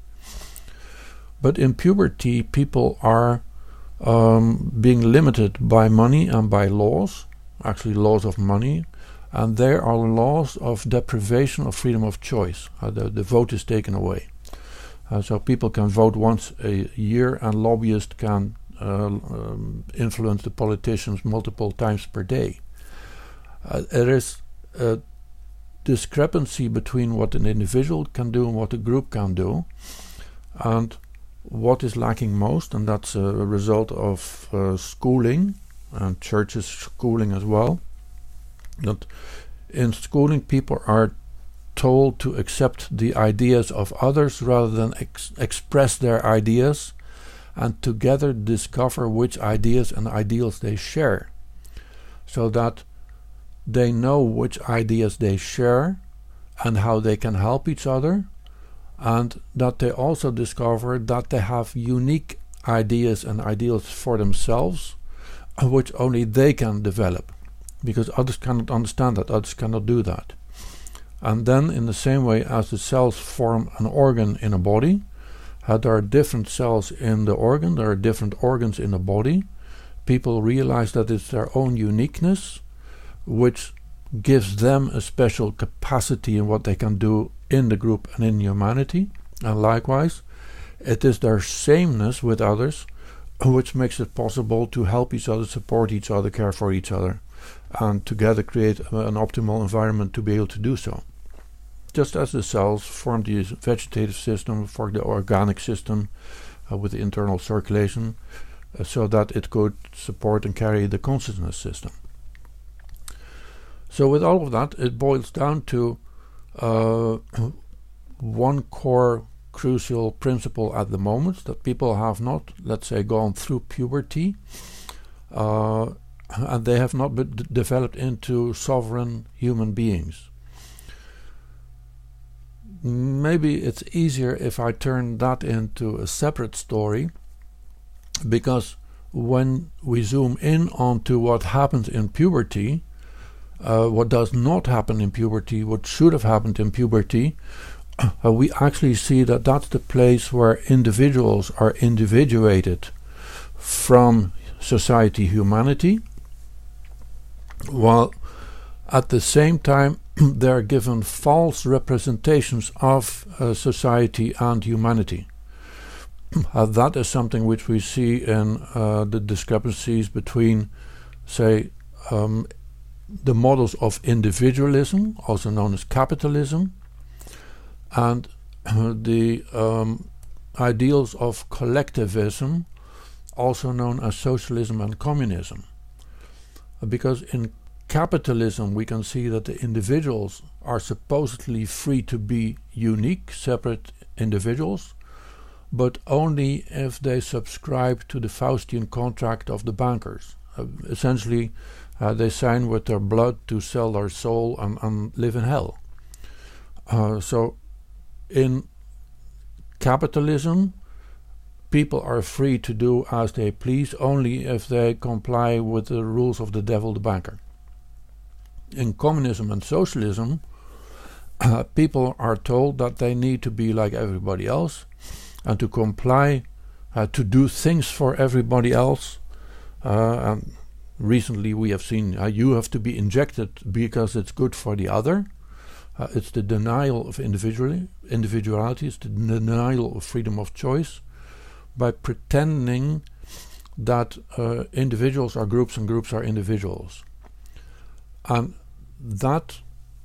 But in puberty, people are being limited by money and by laws, actually laws of money, and there are laws of deprivation of freedom of choice. The vote is taken away. So people can vote once a year, and lobbyists can influence the politicians multiple times per day. There is a discrepancy between what an individual can do and what a group can do, and what is lacking most, and that's a result of schooling and churches schooling as well, that in schooling people are told to accept the ideas of others rather than express their ideas, and together discover which ideas and ideals they share, so that they know which ideas they share and how they can help each other, and that they also discover that they have unique ideas and ideals for themselves, which only they can develop, because others cannot understand that, others cannot do that. And then, in the same way as the cells form an organ in a body, there are different cells in the organ, there are different organs in the body. People realize that it's their own uniqueness which gives them a special capacity in what they can do in the group and in humanity. And likewise, it is their sameness with others which makes it possible to help each other, support each other, care for each other, and together create an optimal environment to be able to do so. Just as the cells form the vegetative system for the organic system with the internal circulation, so that it could support and carry the consciousness system. So with all of that, it boils down to one core crucial principle at the moment, that people have not, let's say, gone through puberty, and they have not been developed into sovereign human beings. Maybe it's easier if I turn that into a separate story, because when we zoom in onto what happens in puberty, what does not happen in puberty, what should have happened in puberty, we actually see that that's the place where individuals are individuated from society, humanity, while at the same time they're given false representations of society and humanity. That is something which we see in the discrepancies between, say, the models of individualism, also known as capitalism, and the ideals of collectivism, also known as socialism and communism. Because in capitalism we can see that the individuals are supposedly free to be unique, separate individuals, but only if they subscribe to the Faustian contract of the bankers. Essentially, they sign with their blood to sell their soul and live in hell. So in capitalism, people are free to do as they please only if they comply with the rules of the devil, the banker. In communism and socialism, people are told that they need to be like everybody else and to comply, to do things for everybody else. And recently we have seen you have to be injected because it's good for the other. It's the denial of individuality, it's the denial of freedom of choice, by pretending that individuals are groups and groups are individuals. And that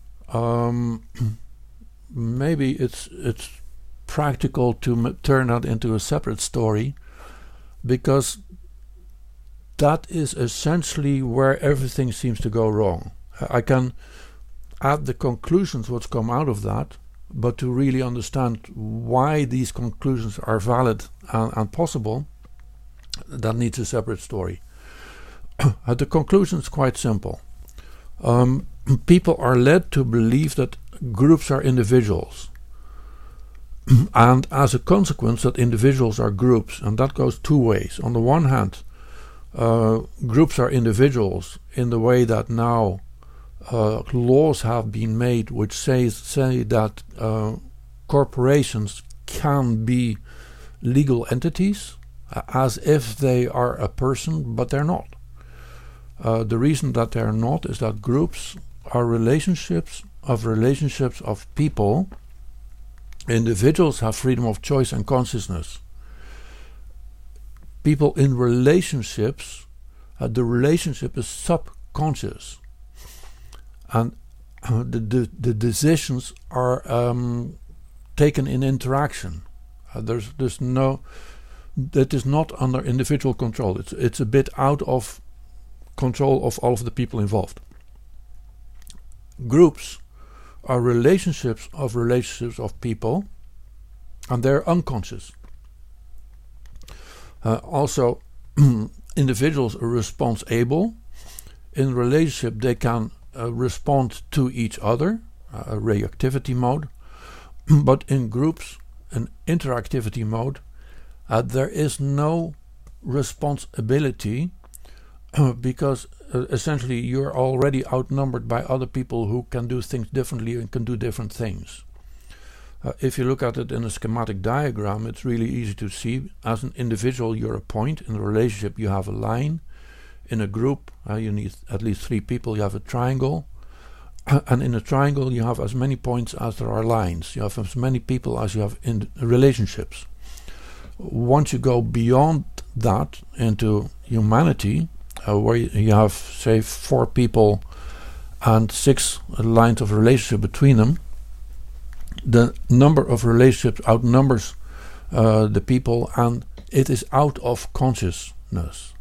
maybe it's practical to turn that into a separate story, because that is essentially where everything seems to go wrong. I can add the conclusions what's come out of that, But to really understand why these conclusions are valid and possible, that needs a separate story. The conclusion is quite simple. People are led to believe that groups are individuals, and as a consequence that individuals are groups, and that goes two ways. On the one hand, groups are individuals in the way that now laws have been made which say that corporations can be legal entities, as if they are a person, but they're not. The reason that they're not is that groups are relationships of people. Individuals have freedom of choice and consciousness. People in relationships, the relationship is subconscious, and the decisions are taken in interaction. There's no, that is not under individual control. It's a bit out of control of all of the people involved. Groups are relationships of people, and they're unconscious. Also, individuals are response-able. In relationship, they can respond to each other, a reactivity mode. But in groups, an interactivity mode, there is no responsibility because essentially you're already outnumbered by other people who can do things differently and can do different things. If you look at it in a schematic diagram, it's really easy to see. As an individual, you're a point. In a relationship, you have a line. In a group, you need at least 3 people. You have a triangle. And in a triangle, you have as many points as there are lines. You have as many people as you have in relationships. Once you go beyond that into humanity, where you have, say, 4 people and 6 lines of relationship between them, the number of relationships outnumbers the people, and it is out of consciousness.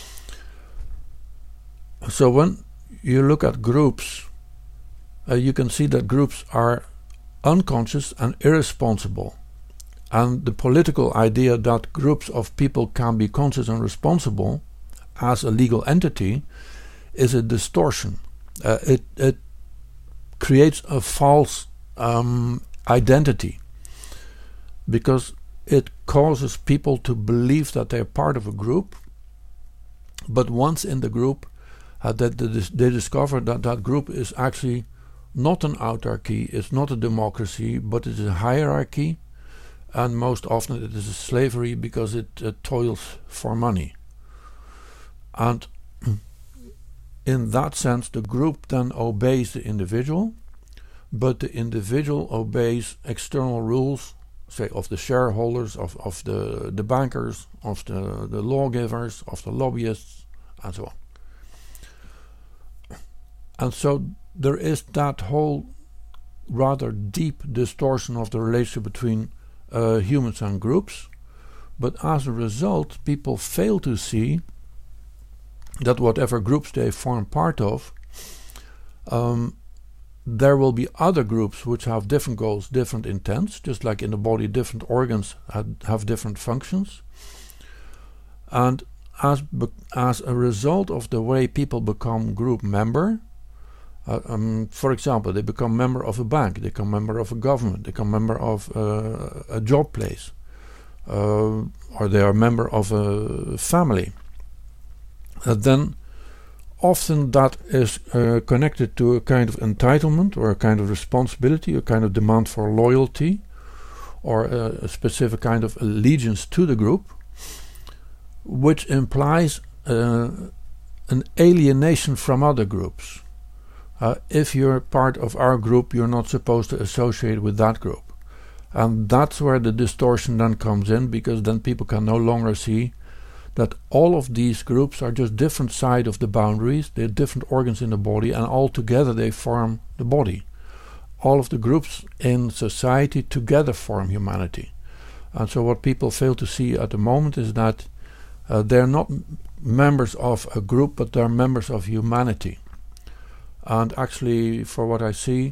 So when you look at groups, you can see that groups are unconscious and irresponsible. And the political idea that groups of people can be conscious and responsible as a legal entity is a distortion. It creates a false identity, because it causes people to believe that they're part of a group, but once in the group, they discover that that group is actually not an autarky, it's not a democracy, but it is a hierarchy, and most often it is a slavery because it toils for money. And in that sense, the group then obeys the individual, but the individual obeys external rules, say of the shareholders, of the bankers, of the lawgivers, of the lobbyists, and so on. And so there is that whole rather deep distortion of the relationship between humans and groups, but as a result, people fail to see that whatever groups they form part of, there will be other groups which have different goals, different intents, just like in the body different organs have different functions. And as a result of the way people become group member, for example, they become member of a bank, they become member of a government, they become member of a job place, or they are member of a family. Then often that is connected to a kind of entitlement or a kind of responsibility, a kind of demand for loyalty, or a specific kind of allegiance to the group, which implies an alienation from other groups. If you're part of our group, you're not supposed to associate with that group. And that's where the distortion then comes in, because then people can no longer see that all of these groups are just different sides of the boundaries, they're different organs in the body, and all together they form the body. All of the groups in society together form humanity. And so what people fail to see at the moment is that they're not members of a group, but they're members of humanity. And actually, for what I see,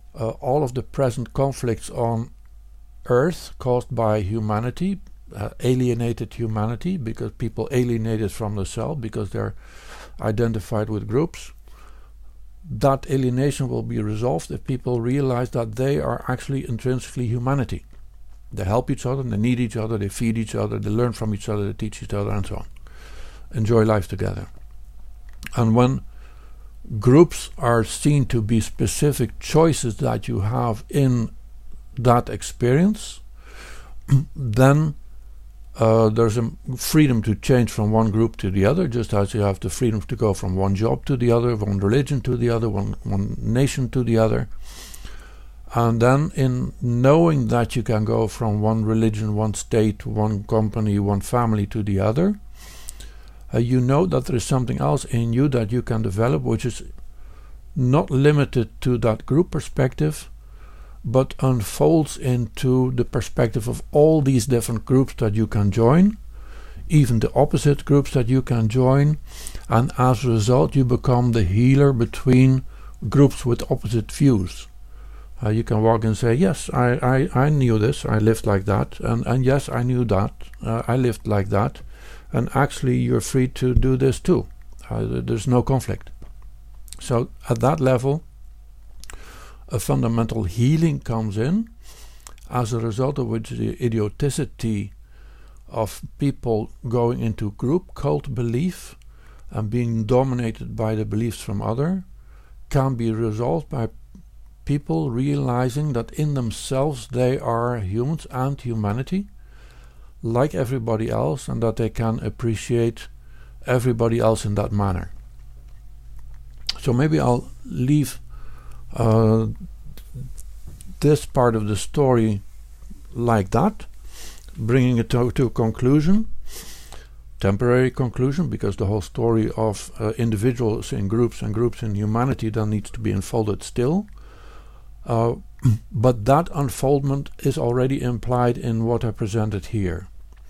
all of the present conflicts on Earth caused by humanity, alienated humanity, because people alienated from the self because they're identified with groups. That alienation will be resolved if people realize that they are actually intrinsically humanity. They help each other, they need each other, they feed each other, they learn from each other, they teach each other, and so on. Enjoy life together. And when groups are seen to be specific choices that you have in that experience, then there's a freedom to change from one group to the other, just as you have the freedom to go from one job to the other, one religion to the other, one nation to the other. And then in knowing that you can go from one religion, one state, one company, one family to the other, you know that there is something else in you that you can develop, which is not limited to that group perspective, but unfolds into the perspective of all these different groups that you can join, even the opposite groups that you can join, and as a result you become the healer between groups with opposite views. You can walk and say, yes, I knew this, I lived like that, and yes, I knew that, I lived like that, and actually you're free to do this too. There's no conflict. So at that level, a fundamental healing comes in, as a result of which the idioticity of people going into group cult belief and being dominated by the beliefs from others can be resolved by people realizing that in themselves they are humans and humanity like everybody else, and that they can appreciate everybody else in that manner. So maybe I'll leave this part of the story like that, bringing it to a conclusion, temporary conclusion, because the whole story of individuals in groups and groups in humanity then needs to be unfolded still. But that unfoldment is already implied in what I presented here.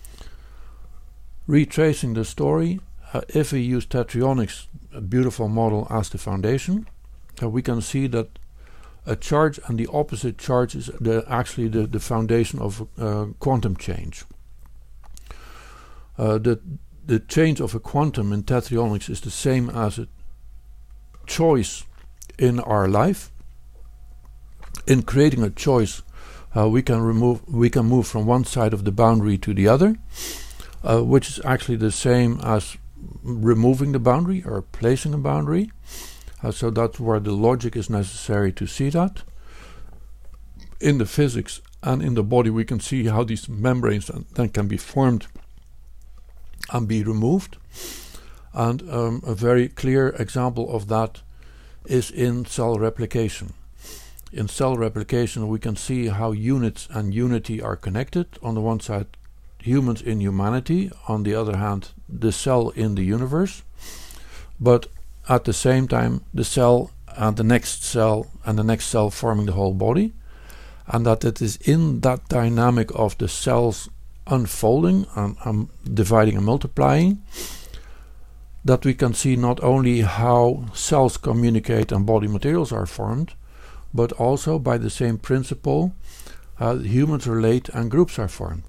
Retracing the story, if we use Tetraionics, a beautiful model, as the foundation, we can see that a charge and the opposite charge is actually the foundation of quantum change. The change of a quantum in Tetraionics is the same as a choice in our life. In creating a choice, we can move from one side of the boundary to the other, which is actually the same as removing the boundary or placing a boundary. So that's where the logic is necessary to see that. In the physics and in the body, we can see how these membranes then can be formed and be removed. And a very clear example of that is in cell replication. In cell replication, we can see how units and unity are connected. On the one side, humans in humanity. On the other hand, the cell in the universe. But at the same time, the cell and the next cell and the next cell forming the whole body. And that it is in that dynamic of the cells unfolding and dividing and multiplying that we can see not only how cells communicate and body materials are formed, but also by the same principle humans relate and groups are formed.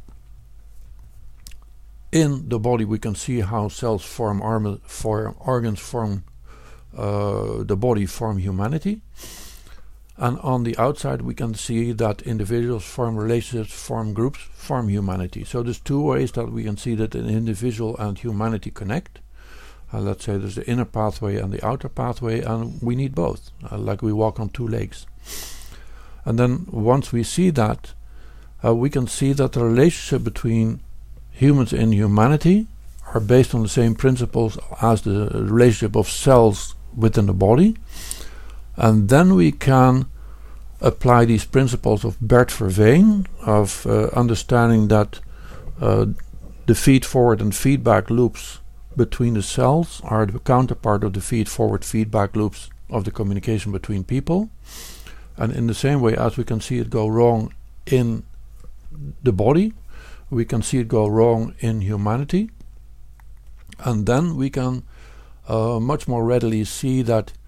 In the body we can see how cells form organs, form the body, form humanity. And on the outside we can see that individuals form relationships, form groups, form humanity. So there's two ways that we can see that an individual and humanity connect. Let's say there's the inner pathway and the outer pathway, and we need both, like we walk on two legs. And then once we see that, we can see that the relationship between humans and humanity are based on the same principles as the relationship of cells within the body. And then we can apply these principles of Bert Verveen, of understanding that the feed-forward and feedback loops between the cells are the counterpart of the feed-forward feedback loops of the communication between people. And in the same way as we can see it go wrong in the body, we can see it go wrong in humanity. And then we can much more readily see that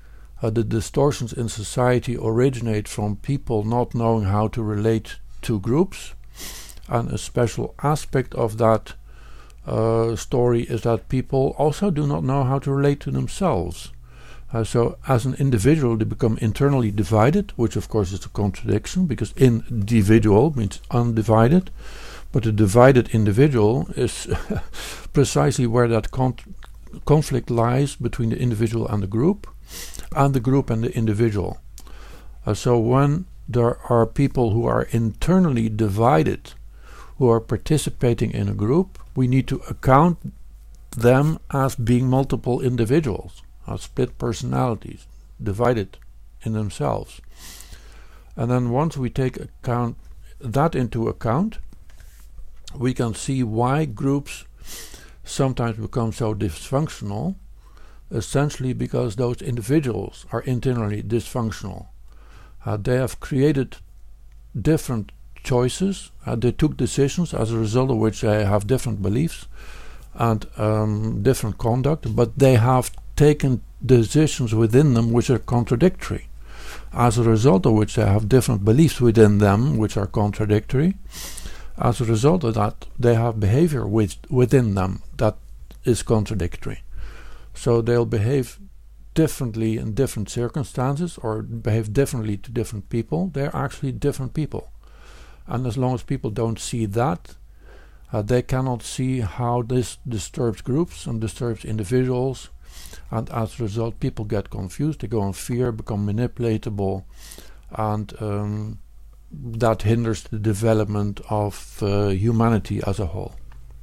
The distortions in society originate from people not knowing how to relate to groups, and a special aspect of that story is that people also do not know how to relate to themselves. So as an individual they become internally divided, which of course is a contradiction, because individual means undivided, but a divided individual is precisely where that conflict lies between the individual and the group and the individual. So when there are people who are internally divided, who are participating in a group, we need to account them as being multiple individuals, as split personalities, divided in themselves. And then once we take that into account, we can see why groups sometimes become so dysfunctional, essentially because those individuals are internally dysfunctional. They have created different choices, they took decisions as a result of which they have different beliefs and different conduct, but they have taken decisions within them which are contradictory, as a result of which they have different beliefs within them which are contradictory. As a result of that, they have behavior within them that is contradictory. So they'll behave differently in different circumstances or behave differently to different people. They're actually different people. And as long as people don't see that, they cannot see how this disturbs groups and disturbs individuals. And as a result, people get confused, they go in fear, become manipulatable, and that hinders the development of humanity as a whole.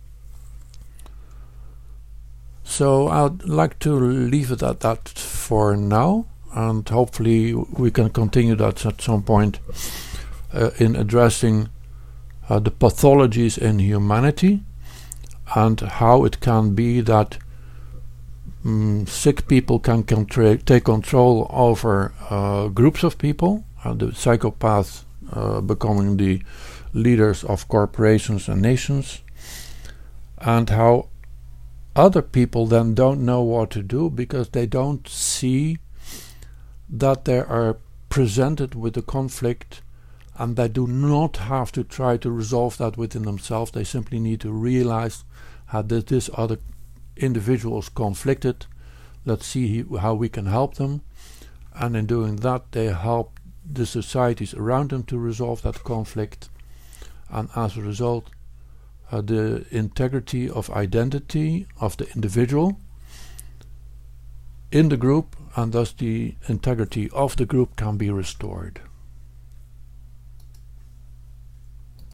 So I'd like to leave it at that for now, and hopefully we can continue that at some point in addressing the pathologies in humanity and how it can be that sick people can take control over groups of people, the psychopaths becoming the leaders of corporations and nations, and how other people then don't know what to do because they don't see that they are presented with a conflict, and they do not have to try to resolve that within themselves. They simply need to realize that this other individual is conflicted. Let's see how we can help them, and in doing that they help the societies around them to resolve that conflict, and as a result the integrity of identity of the individual in the group, and thus the integrity of the group, can be restored.